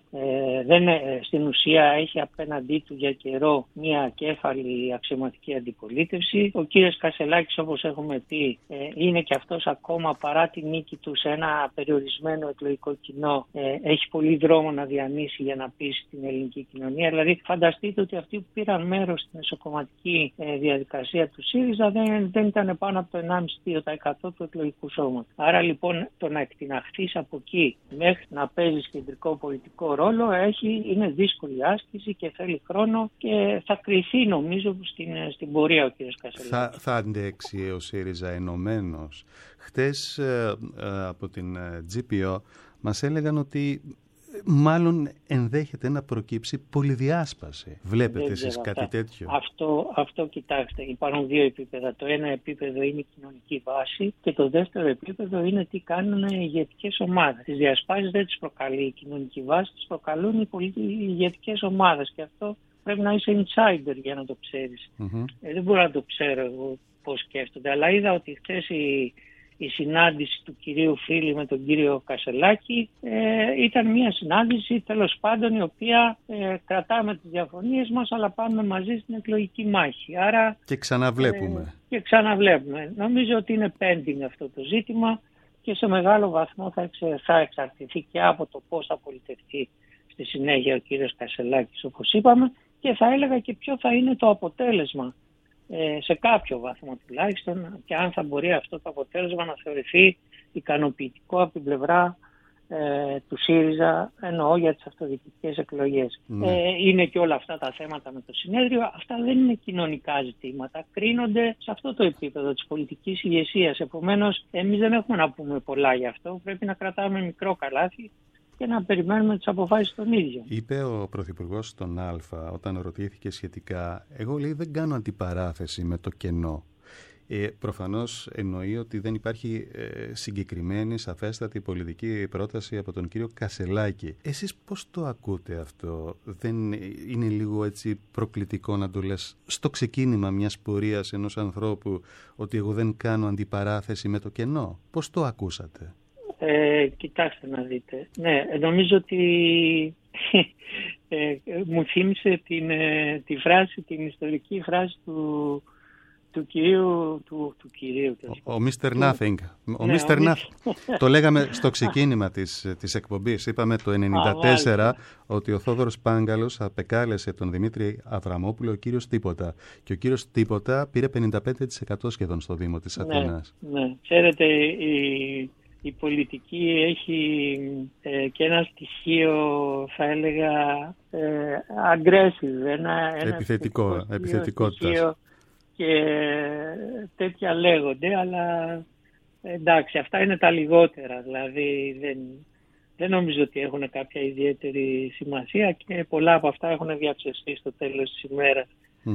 Στην ουσία έχει απέναντί του για καιρό μια κέφαλη αξιωματική αντιπολίτευση. Ο κύριος Κασελάκης, όπως έχουμε πει, είναι και αυτός ακόμα παρά τη νίκη του σε ένα περιορισμένο εκλογικό κοινό, έχει πολύ δρόμο να διανύσει για να πείσει την ελληνική κοινωνία. Δηλαδή φανταστείτε ότι αυτοί που πήραν μέρος στην εσωκομματική διαδικασία του ΣΥΡΙΖΑ δεν ήταν πάνω από το 1,5-2% του εκλογικού σώματος. Άρα λοιπόν το να εκτιναχθείς από εκεί μέχρι να παίζεις κεντρικό πολιτικό ρόλο είναι δύσκολη άσκηση και θέλει χρόνο και θα κριθεί νομίζω στην πορεία ο κ. Κασελάκης. Θα αντέξει ο ΣΥΡΙΖΑ ενωμένος? Χτες από την GPO μας έλεγαν ότι μάλλον ενδέχεται να προκύψει πολυδιάσπαση. Βλέπετε εσείς κάτι τέτοιο? Αυτό κοιτάξτε, υπάρχουν δύο επίπεδα. Το ένα επίπεδο είναι η κοινωνική βάση και το δεύτερο επίπεδο είναι τι κάνουν οι ηγετικές ομάδες. Τις διασπάσεις δεν τις προκαλεί η κοινωνική βάση, τις προκαλούν οι ηγετικές ομάδες και αυτό πρέπει να είσαι insider για να το ξέρεις. Δεν μπορώ να το ξέρω εγώ πώς σκέφτονται, αλλά είδα ότι χθες η συνάντηση του κυρίου Φίλη με τον κύριο Κασελάκη ήταν μια συνάντηση τέλος πάντων η οποία κρατάμε τις διαφωνίες μας αλλά πάμε μαζί στην εκλογική μάχη. Άρα, και ξαναβλέπουμε. Νομίζω ότι είναι pending αυτό το ζήτημα και σε μεγάλο βαθμό θα εξαρτηθεί και από το πώς θα πολιτευτεί στη συνέχεια ο κύριος Κασελάκης όπως είπαμε και θα έλεγα και ποιο θα είναι το αποτέλεσμα. Σε κάποιο βαθμό τουλάχιστον και αν θα μπορεί αυτό το αποτέλεσμα να θεωρηθεί ικανοποιητικό από την πλευρά του ΣΥΡΙΖΑ, εννοώ για τις αυτοδιοικητικές εκλογές. Είναι και όλα αυτά τα θέματα με το συνέδριο. Αυτά δεν είναι κοινωνικά ζητήματα. Κρίνονται σε αυτό το επίπεδο της πολιτικής ηγεσίας. Επομένως, εμείς δεν έχουμε να πούμε πολλά γι' αυτό. Πρέπει να κρατάμε μικρό καλάθι και να περιμένουμε τις αποφάσεις των ίδιων. Είπε ο Πρωθυπουργός στον Α, όταν ρωτήθηκε σχετικά, εγώ λέει δεν κάνω αντιπαράθεση με το κενό. Προφανώς εννοεί ότι δεν υπάρχει συγκεκριμένη, σαφέστατη πολιτική πρόταση από τον κύριο Κασελάκη. Εσείς πώς το ακούτε αυτό? Δεν είναι λίγο έτσι προκλητικό να το λες στο ξεκίνημα μιας πορείας ενός ανθρώπου ότι εγώ δεν κάνω αντιπαράθεση με το κενό? Πώς το ακούσατε? Κοιτάξτε να δείτε. Ναι, νομίζω ότι μου θύμισε την φράση, την ιστορική φράση του κυρίου. Ο Mr. Nothing. Ο Mr. Nothing. Το λέγαμε στο ξεκίνημα της εκπομπής. Είπαμε το 1994 ότι ο Θόδωρος Πάγκαλος απεκάλεσε τον Δημήτρη Αβραμόπουλο ο κύριος Τίποτα. Και ο κύριος Τίποτα πήρε 55% σχεδόν στο Δήμο της Αθήνας. Ναι, ξέρετε, η πολιτική έχει και ένα στοιχείο, θα έλεγα, aggressive, ένα επιθετικότητας. Και τέτοια λέγονται, αλλά εντάξει, αυτά είναι τα λιγότερα. Δηλαδή δεν νομίζω ότι έχουν κάποια ιδιαίτερη σημασία και πολλά από αυτά έχουν διαψευστεί στο τέλος της ημέρας.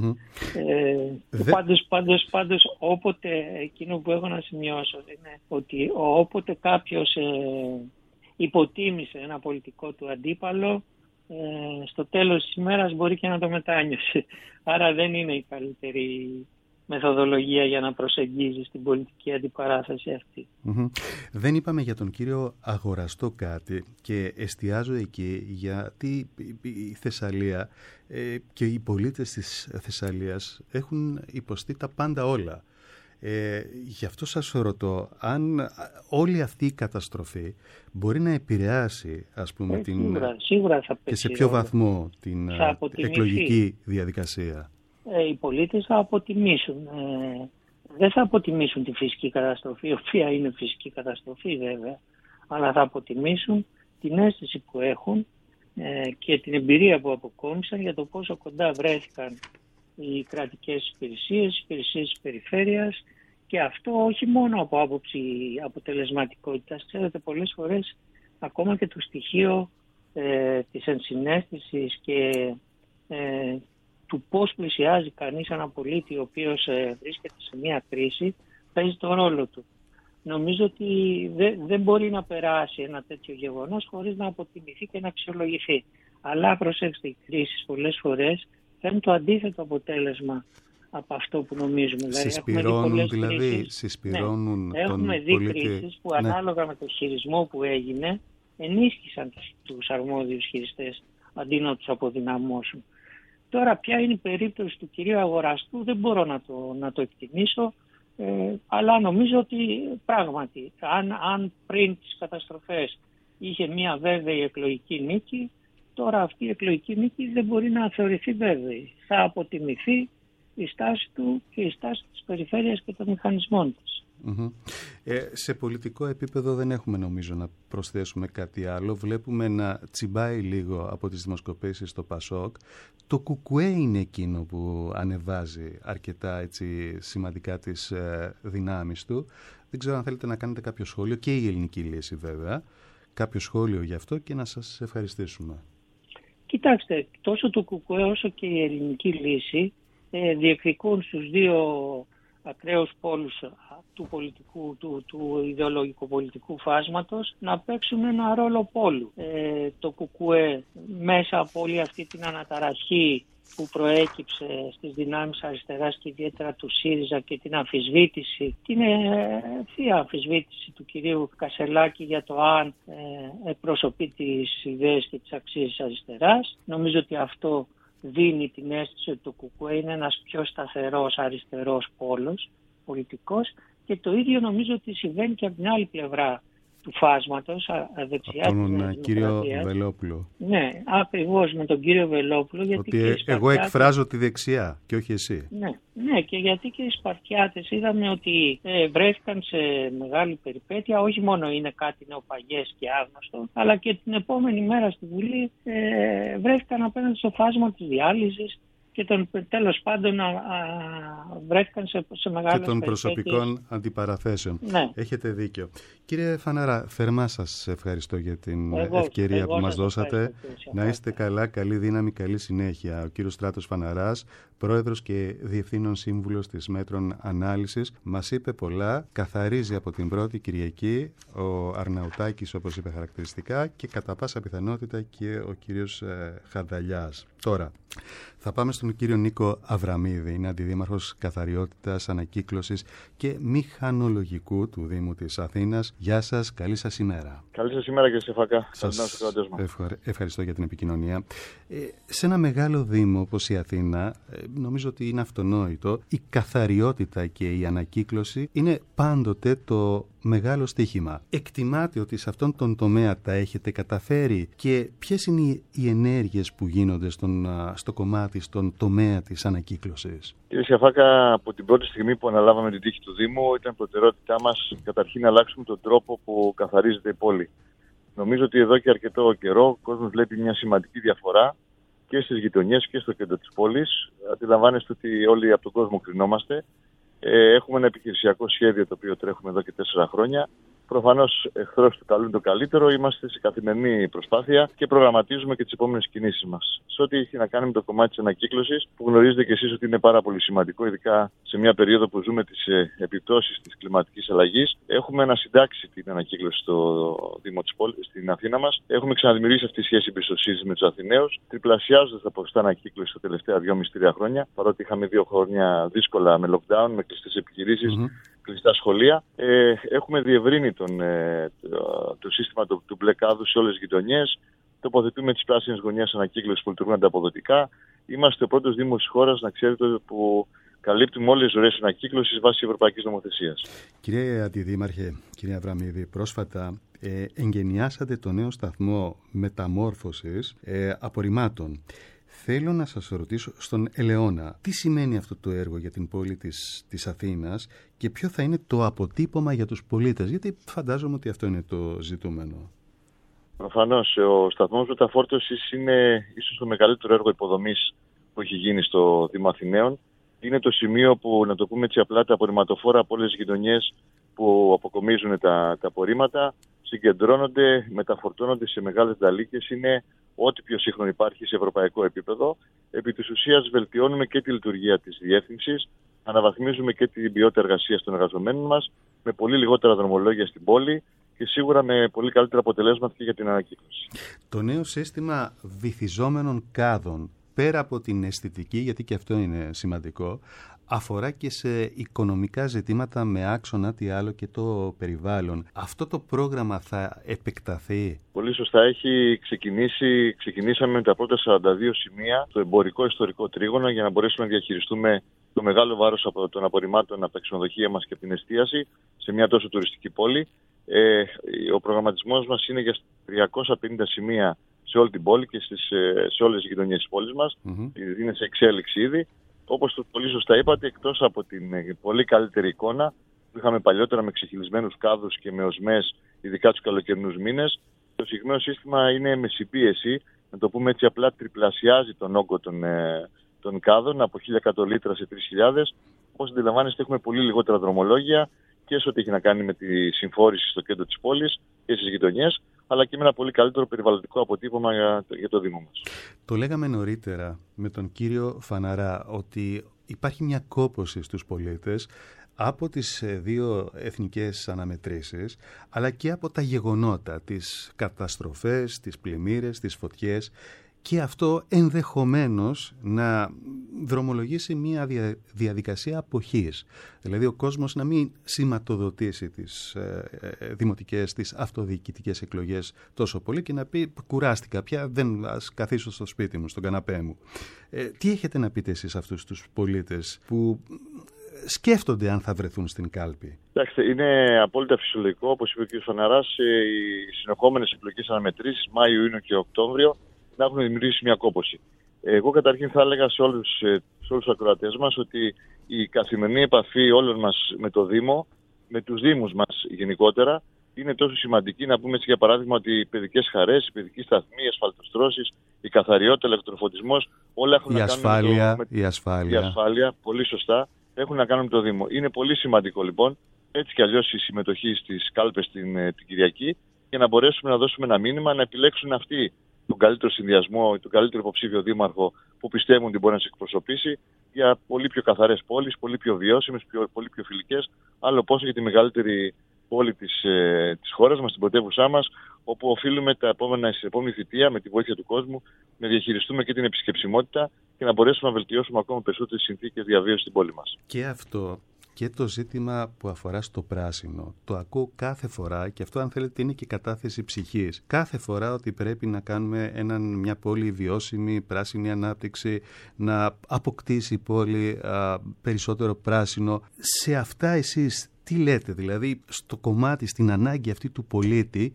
Πάντως όποτε, εκείνο που έχω να σημειώσω είναι ότι όποτε κάποιος υποτίμησε ένα πολιτικό του αντίπαλο, στο τέλος της ημέρας μπορεί και να το μετάνιωσε. Άρα δεν είναι η καλύτερη μεθοδολογία για να προσεγγίζεις την πολιτική αντιπαράθεση αυτή. Δεν είπαμε για τον κύριο Αγοραστό κάτι και εστιάζω εκεί γιατί η Θεσσαλία και οι πολίτες της Θεσσαλίας έχουν υποστεί τα πάντα όλα. Γι' αυτό σας ρωτώ αν όλη αυτή η καταστροφή μπορεί να επηρεάσει, ας πούμε, σίγουρα θα και σε ποιο βαθμό την εκλογική διαδικασία. Οι πολίτες θα αποτιμήσουν. Δεν θα αποτιμήσουν τη φυσική καταστροφή, η οποία είναι φυσική καταστροφή βέβαια, αλλά θα αποτιμήσουν την αίσθηση που έχουν και την εμπειρία που αποκόμισαν για το πόσο κοντά βρέθηκαν οι κρατικές υπηρεσίες, οι υπηρεσίες της περιφέρειας, και αυτό όχι μόνο από άποψη αποτελεσματικότητας. Ξέρετε, πολλές φορές ακόμα και το στοιχείο της ενσυναίσθησης και του πώς πλησιάζει κανείς έναν πολίτη ο οποίος βρίσκεται σε μια κρίση παίζει το ρόλο του. Νομίζω ότι δεν μπορεί να περάσει ένα τέτοιο γεγονός χωρίς να αποτιμηθεί και να αξιολογηθεί. Αλλά προσέξτε, οι κρίσεις πολλές φορές φέρνουν το αντίθετο αποτέλεσμα από αυτό που νομίζουμε. Συσπηρώνουν συσπηρώνουν τον έχουμε δει κρίσεις που ανάλογα με το χειρισμό που έγινε ενίσχυσαν τους αρμόδιους χειριστές αντί να τους αποδυναμώσουν. Τώρα ποια είναι η περίπτωση του κυρίου Αγοραστού δεν μπορώ να το εκτιμήσω, αλλά νομίζω ότι πράγματι αν πριν τις καταστροφές είχε μια βέβαιη εκλογική νίκη, τώρα αυτή η εκλογική νίκη δεν μπορεί να θεωρηθεί βέβαιη. Θα αποτιμηθεί η στάση του και η στάση της περιφέρειας και των μηχανισμών της. Σε πολιτικό επίπεδο δεν έχουμε νομίζω να προσθέσουμε κάτι άλλο. Βλέπουμε να τσιμπάει λίγο από τις δημοσκοπήσεις στο ΠΑΣΟΚ. Το ΚΚΕ είναι εκείνο που ανεβάζει αρκετά σημαντικά τις δυνάμεις του. Δεν ξέρω αν θέλετε να κάνετε κάποιο σχόλιο, και η Ελληνική Λύση βέβαια, κάποιο σχόλιο γι' αυτό και να σας ευχαριστήσουμε. Κοιτάξτε, τόσο το ΚΚΕ όσο και η Ελληνική Λύση διεκδικούν στους δύο ακραίους πόλους του ιδεολογικο-πολιτικού φάσματος να παίξουν ένα ρόλο πόλου. Το ΚΚΕ μέσα από όλη αυτή την αναταραχή που προέκυψε στις δυνάμεις αριστεράς και ιδιαίτερα του ΣΥΡΙΖΑ και την αμφισβήτηση, την ευθεία αμφισβήτηση του κυρίου Κασελάκη για το αν εκπροσωπεί τις ιδέες και τις αξίες της αριστεράς. Νομίζω ότι αυτό δίνει την αίσθηση ότι το ΚΚΕ είναι ένας πιο σταθερός αριστερός πόλος πολιτικός, και το ίδιο νομίζω ότι συμβαίνει και από την άλλη πλευρά του φάσματος, δεξιά της τον κύριο Βελόπουλο. Ναι, ακριβώς, με τον κύριο Βελόπουλο. Γιατί ότι εγώ εκφράζω τη δεξιά και όχι εσύ. Ναι, και γιατί και οι Σπαρτιάτες είδαμε ότι βρέθηκαν σε μεγάλη περιπέτεια, όχι μόνο είναι κάτι νεοπαγές και άγνωστο, αλλά και την επόμενη μέρα στη Βουλή βρέθηκαν απέναντι στο φάσμα της διάλυσης και τέλος πάντων βρέθηκαν σε μεγάλες περιπέτειες. Και των προσωπικών αντιπαραθέσεων. Ναι. Έχετε δίκιο. Κύριε Φαναρά, θερμά σας ευχαριστώ για την ευκαιρία που μας δώσατε. Να είστε καλά, καλή δύναμη, καλή συνέχεια. Ο κύριος Στράτος Φαναράς, πρόεδρος και διευθύνων σύμβουλος της Μέτρων Ανάλυσης, μας είπε πολλά. Καθαρίζει από την πρώτη Κυριακή ο Αρναουτάκης, όπως είπε χαρακτηριστικά, και κατά πάσα πιθανότητα και ο κύριος Χαδαλιάς. Τώρα, θα πάμε στον κύριο Νίκο Αβραμίδη. Είναι αντιδήμαρχος καθαριότητας, ανακύκλωσης και μηχανολογικού του Δήμου της Αθήνας. Γεια σας, καλή σας ημέρα. Καλή σας ημέρα κύριε Σεφακά. Ευχαριστώ για την επικοινωνία. Σε ένα μεγάλο Δήμο όπως η Αθήνα, νομίζω ότι είναι αυτονόητο, η καθαριότητα και η ανακύκλωση είναι πάντοτε το μεγάλο στοίχημα. Εκτιμάτε ότι σε αυτόν τον τομέα τα έχετε καταφέρει, και ποιες είναι οι ενέργειες που γίνονται στο κομμάτι, στον τομέα της ανακύκλωσης? Κύριε Σεφάκα, από την πρώτη στιγμή που αναλάβαμε την τύχη του Δήμου, ήταν προτεραιότητά μας καταρχήν να αλλάξουμε τον τρόπο που καθαρίζεται η πόλη. Νομίζω ότι εδώ και αρκετό καιρό ο κόσμος βλέπει μια σημαντική διαφορά και στις γειτονιές και στο κέντρο της πόλης. Αντιλαμβάνεστε ότι όλοι από τον κόσμο κρινόμαστε. Έχουμε ένα επιχειρησιακό σχέδιο το οποίο τρέχουμε εδώ και 4 χρόνια. Προφανώς, εχθρός του καλού είναι το καλύτερο. Είμαστε σε καθημερινή προσπάθεια και προγραμματίζουμε και τις επόμενες κινήσεις μας. Σε ό,τι έχει να κάνει με το κομμάτι της ανακύκλωσης, που γνωρίζετε και εσείς ότι είναι πάρα πολύ σημαντικό, ειδικά σε μια περίοδο που ζούμε τις επιπτώσεις της κλιματικής αλλαγής, έχουμε ανασυντάξει την ανακύκλωση στο Δήμο της πόλης, στην Αθήνα μας. Έχουμε ξαναδημιουργήσει αυτή τη σχέση εμπιστοσύνης με τους Αθηναίους, τριπλασιάζοντας τα ποσοστά ανακύκλωση τα τελευταία 2,5-3 χρόνια, παρότι είχαμε 2 χρόνια δύσκολα με lockdown, με κλειστές επιχειρήσεις. Κλειστά σχολεία. Έχουμε διευρύνει το σύστημα του μπλε κάδου σε όλες τις γειτονιές. Τοποθετούμε τις πράσινες γωνιές ανακύκλωσης που λειτουργούν ανταποδοτικά. Είμαστε ο πρώτος Δήμος της χώρας, να ξέρετε, που καλύπτουμε όλες τις ροές ανακύκλωσης βάσει ευρωπαϊκής νομοθεσίας. Κύριε Αντιδήμαρχε, κύριε Αβραμίδη, πρόσφατα εγκαινιάσατε το νέο σταθμό μεταμόρφωσης απορριμμάτων. Θέλω να σας ρωτήσω, στον Ελαιώνα, τι σημαίνει αυτό το έργο για την πόλη της Αθήνας και ποιο θα είναι το αποτύπωμα για τους πολίτες, γιατί φαντάζομαι ότι αυτό είναι το ζητούμενο. Προφανώς, ο σταθμός μεταφόρτωσης είναι ίσως το μεγαλύτερο έργο υποδομής που έχει γίνει στο Δήμο Αθηναίων. Είναι το σημείο που, να το πούμε έτσι απλά, τα απορριμματοφόρα από όλες τις γειτονιές που αποκομίζουν τα απορρίμματα, συγκεντρώνονται, μεταφορτώνονται σε μεγάλες νταλίκες. Είναι ό,τι πιο σύγχρονο υπάρχει σε ευρωπαϊκό επίπεδο. Επί της ουσίας βελτιώνουμε και τη λειτουργία της διεύθυνσης, αναβαθμίζουμε και την ποιότητα εργασίας των εργαζομένων μας, με πολύ λιγότερα δρομολόγια στην πόλη και σίγουρα με πολύ καλύτερα αποτελέσματα και για την ανακύκλωση. Το νέο σύστημα βυθιζόμενων κάδων πέρα από την αισθητική, γιατί και αυτό είναι σημαντικό, αφορά και σε οικονομικά ζητήματα με άξονα τι άλλο και το περιβάλλον. Αυτό το πρόγραμμα θα επεκταθεί? Πολύ σωστά έχει ξεκινήσει. Ξεκινήσαμε με τα πρώτα 42 σημεία, το εμπορικό ιστορικό τρίγωνο, για να μπορέσουμε να διαχειριστούμε το μεγάλο βάρος των απορριμμάτων από τα ξενοδοχεία μας και την εστίαση σε μια τόσο τουριστική πόλη. Ο προγραμματισμός μας είναι για 350 σημεία σε όλη την πόλη και σε όλες τις γειτονιές της πόλης μας. Είναι σε εξέλιξη ήδη. Όπως πολύ σωστά είπατε, εκτός από την πολύ καλύτερη εικόνα που είχαμε παλιότερα με ξεχυλισμένους κάδους και με οσμές, ειδικά τους καλοκαιρινούς μήνες, το συγκεκριμένο σύστημα είναι με συμπίεση, να το πούμε έτσι απλά, τριπλασιάζει τον όγκο των κάδων από 1.100 λίτρα σε 3.000. Όπως αντιλαμβάνεστε, έχουμε πολύ λιγότερα δρομολόγια και σε ό,τι έχει να κάνει με τη συμφόρηση στο κέντρο της πόλης και στις γειτονιές, αλλά και με ένα πολύ καλύτερο περιβαλλοντικό αποτύπωμα για το Δήμο μας. Το λέγαμε νωρίτερα με τον κύριο Φαναρά ότι υπάρχει μια κόπωση στους πολίτες από τις δύο εθνικές αναμετρήσεις, αλλά και από τα γεγονότα, τις καταστροφές, τις πλημμύρες, τις φωτιές, και αυτό ενδεχομένως να δρομολογήσει μια διαδικασία αποχής. Δηλαδή ο κόσμος να μην σηματοδοτήσει τις δημοτικές, τις αυτοδιοικητικές εκλογές τόσο πολύ και να πει κουράστηκα πια, δεν ας καθίσω στο σπίτι μου, στον καναπέ μου. Τι έχετε να πείτε εσείς αυτούς τους πολίτες που σκέφτονται αν θα βρεθούν στην κάλπη? Κοιτάξτε, είναι απόλυτα φυσιολογικό, όπως είπε ο κ. Φαναράς, οι συνεχόμενες εκλογικές αναμετρήσεις, Μάιο, Ιούνιο και Οκτώβριο, να έχουν δημιουργήσει μια κόπωση. Εγώ καταρχήν θα έλεγα σε όλους τους ακροατές μας ότι η καθημερινή επαφή όλων μας με το Δήμο, με τους Δήμους μας γενικότερα, είναι τόσο σημαντική. Να πούμε έτσι για παράδειγμα ότι οι παιδικές χαρές, οι παιδικοί σταθμοί, οι ασφαλτοστρώσεις, η καθαριότητα, ο ηλεκτροφωτισμός, όλα έχουν να κάνουν η ασφάλεια, πολύ σωστά, έχουν να κάνουν με το Δήμο. Είναι πολύ σημαντικό λοιπόν, έτσι κι αλλιώς η συμμετοχή στις κάλπες την Κυριακή, για να μπορέσουμε να δώσουμε ένα μήνυμα, να επιλέξουν αυτοί τον καλύτερο συνδυασμό, τον καλύτερο υποψήφιο δήμαρχο που πιστεύουν ότι μπορεί να σε εκπροσωπήσει για πολύ πιο καθαρές πόλεις, πολύ πιο βιώσιμες, πολύ πιο φιλικές, άλλο πόσο για τη μεγαλύτερη πόλη της χώρας μας, την πρωτεύουσά μας, όπου οφείλουμε στην επόμενη θητεία, με τη βοήθεια του κόσμου, να διαχειριστούμε και την επισκεψιμότητα και να μπορέσουμε να βελτιώσουμε ακόμα περισσότερες συνθήκες διαβίωσης στην πόλη μας. Και αυτό και το ζήτημα που αφορά στο πράσινο, το ακούω κάθε φορά, και αυτό αν θέλετε είναι και κατάθεση ψυχής. Κάθε φορά ότι πρέπει να κάνουμε μια πόλη βιώσιμη, πράσινη ανάπτυξη, να αποκτήσει η πόλη περισσότερο πράσινο. Σε αυτά εσείς τι λέτε, δηλαδή στο κομμάτι, στην ανάγκη αυτή του πολίτη,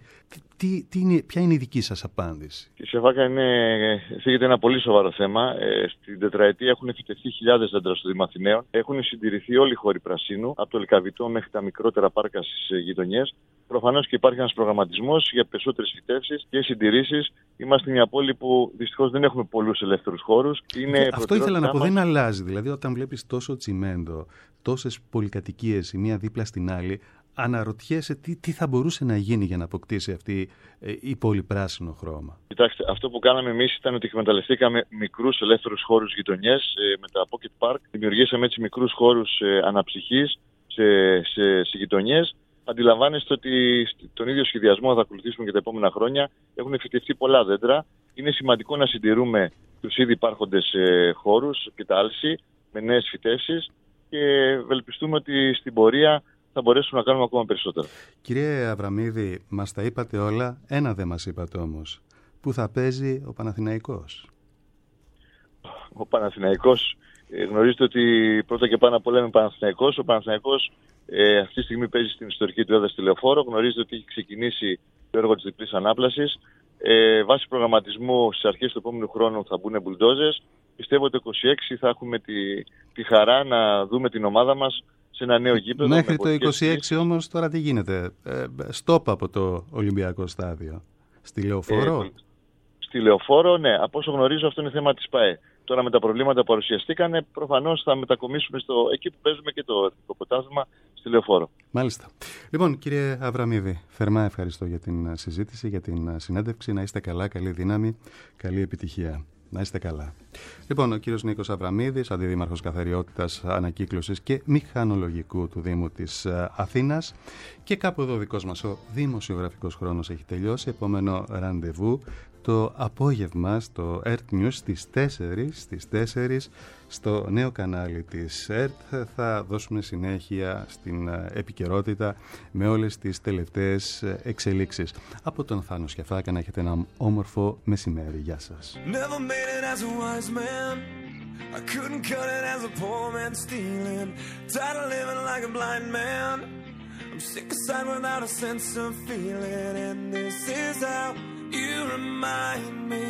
ποια είναι η δική σας απάντηση? Κύριε Βάκα, θίγεται ένα πολύ σοβαρό θέμα. Στην τετραετία έχουν φυτευτεί χιλιάδες δέντρα στο Δήμο Αθηναίων. Έχουν συντηρηθεί όλοι οι χώροι πρασίνου, από το Λυκαβητό μέχρι τα μικρότερα πάρκα στις γειτονιές. Προφανώς και υπάρχει ένας προγραμματισμός για περισσότερες φυτεύσεις και συντηρήσεις. Είμαστε μια πόλη που δυστυχώς δεν έχουμε πολλούς ελεύθερους χώρους. Αυτό ήθελα να πω, δεν αλλάζει. Δηλαδή, όταν βλέπεις τόσο τσιμέντο, τόσες πολυκατοικίες η μία δίπλα στην άλλη, αναρωτιέσαι τι θα μπορούσε να γίνει για να αποκτήσει αυτή η πόλη πράσινο χρώμα. Κοιτάξτε, αυτό που κάναμε εμείς ήταν ότι εκμεταλλευτήκαμε μικρούς ελεύθερους χώρους γειτονιές με τα Pocket Park. Δημιουργήσαμε έτσι μικρούς χώρους αναψυχής σε γειτονιές. Αντιλαμβάνεστε ότι τον ίδιο σχεδιασμό θα ακολουθήσουμε και τα επόμενα χρόνια. Έχουν φυτευτεί πολλά δέντρα. Είναι σημαντικό να συντηρούμε τους ήδη υπάρχοντες χώρους και τα άλση με νέες φυτεύσεις και ευελπιστούμε ότι στην πορεία θα μπορέσουμε να κάνουμε ακόμα περισσότερα. Κύριε Αβραμίδη, μας τα είπατε όλα, ένα δεν μας είπατε όμως. Πού θα παίζει ο Παναθηναϊκός? Ο Παναθηναϊκός, γνωρίζετε ότι πρώτα και πάνω απ' όλα είμαι Παναθηναϊκός. Ο Παναθηναϊκός αυτή τη στιγμή παίζει στην ιστορική του έδρα στη Λεωφόρο. Γνωρίζετε ότι έχει ξεκινήσει το έργο της διπλής ανάπλασης. Βάσει προγραμματισμού στις αρχές του επόμενου χρόνου θα μπουν μπουλντόζες. Πιστεύω ότι το 26 θα έχουμε τη χαρά να δούμε την ομάδα μας σε ένα νέο γήπεδο. Μέχρι το 26 όμως τώρα τι γίνεται? Στόπ από το Ολυμπιακό στάδιο. Στη Λεωφόρο? Στη Λεωφόρο, ναι. Από όσο γνωρίζω αυτό είναι θέμα της ΠΑΕ. Τώρα με τα προβλήματα που παρουσιαστήκανε, προφανώς θα μετακομίσουμε εκεί που παίζουμε και το εθνικό πρωτάθλημα, στη Λεωφόρο. Μάλιστα. Λοιπόν, κύριε Αβραμίδη, θερμά ευχαριστώ για την συζήτηση, για την συνέντευξη. Να είστε καλά, καλή δύναμη, καλή επιτυχία. Να είστε καλά. Λοιπόν, ο κύριος Νίκος Αβραμίδης, αντιδήμαρχος καθαριότητας, ανακύκλωσης και μηχανολογικού του Δήμου της Αθήνας. Και κάπου εδώ ο δικός μας ο δημοσιογραφικός χρόνος έχει τελειώσει. Επόμενο ραντεβού το απόγευμα στο ERT News στις 4 στο νέο κανάλι της ERT. Θα δώσουμε συνέχεια στην επικαιρότητα με όλες τις τελευταίες εξελίξεις. Από τον Θάνο Σκεφάκα να έχετε ένα όμορφο μεσημέρι. Γεια σας. Never made it as a wise man. I couldn't cut it as a poor man stealing. Tired of living like a blind man. I'm sick aside without a sense of feeling. And this is how you remind me.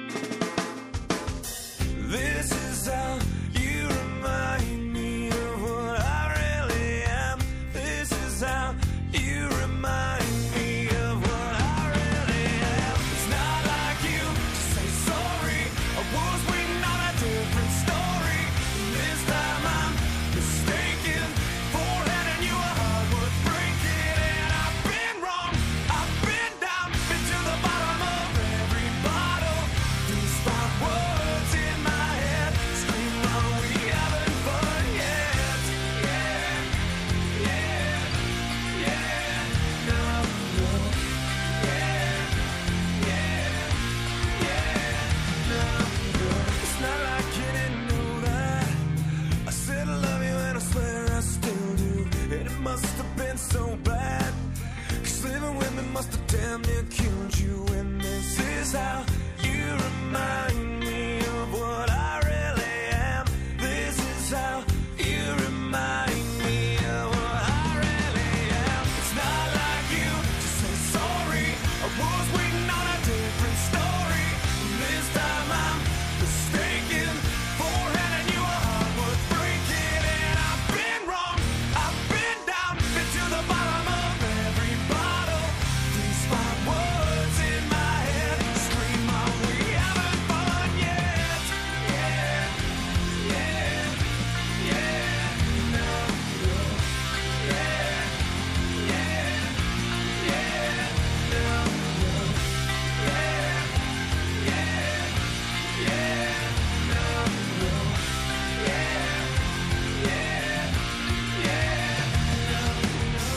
This is how you remind me of what I really am. This is how you remind me of what I really am. It's not like you to say sorry. I was waiting on a different story. This time I'm mistaken for handing you a heart worth breaking. And I've been wrong, I've been down, been to the bottom of every bottle. These 5 words in my head scream, "Are we having fun yet?" Yeah, yeah, yeah, no, no, yeah, yeah, yeah, no, no. It's not like you didn't know that. I said I love you and I swear I still do. And it must have been so bad, 'cause living with me must have damn near killed you. And this is how you remind me of what I really am. This is how you remind me of what I really am. It's not like you to say sorry. I was waiting on a different story. This time I'm mistaken for handing you a heart worth breaking. And I've been wrong, I've been down, been to the bottom of every bottle. These 5 words in my head scream, "Are we having fun yet?" Yeah, yeah, yeah, no, no, yeah, yeah, yeah, no, no, yeah, yeah, yeah, no, no, yeah, yeah, yeah, no, no.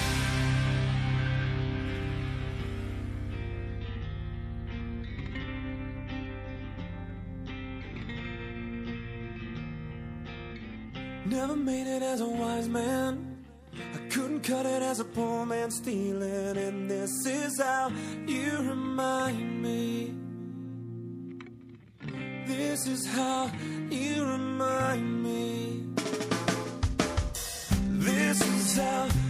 Never made it as a wise man. I couldn't cut it as a poor man stealing. And this is how you remind me. This is how you remind me. This is how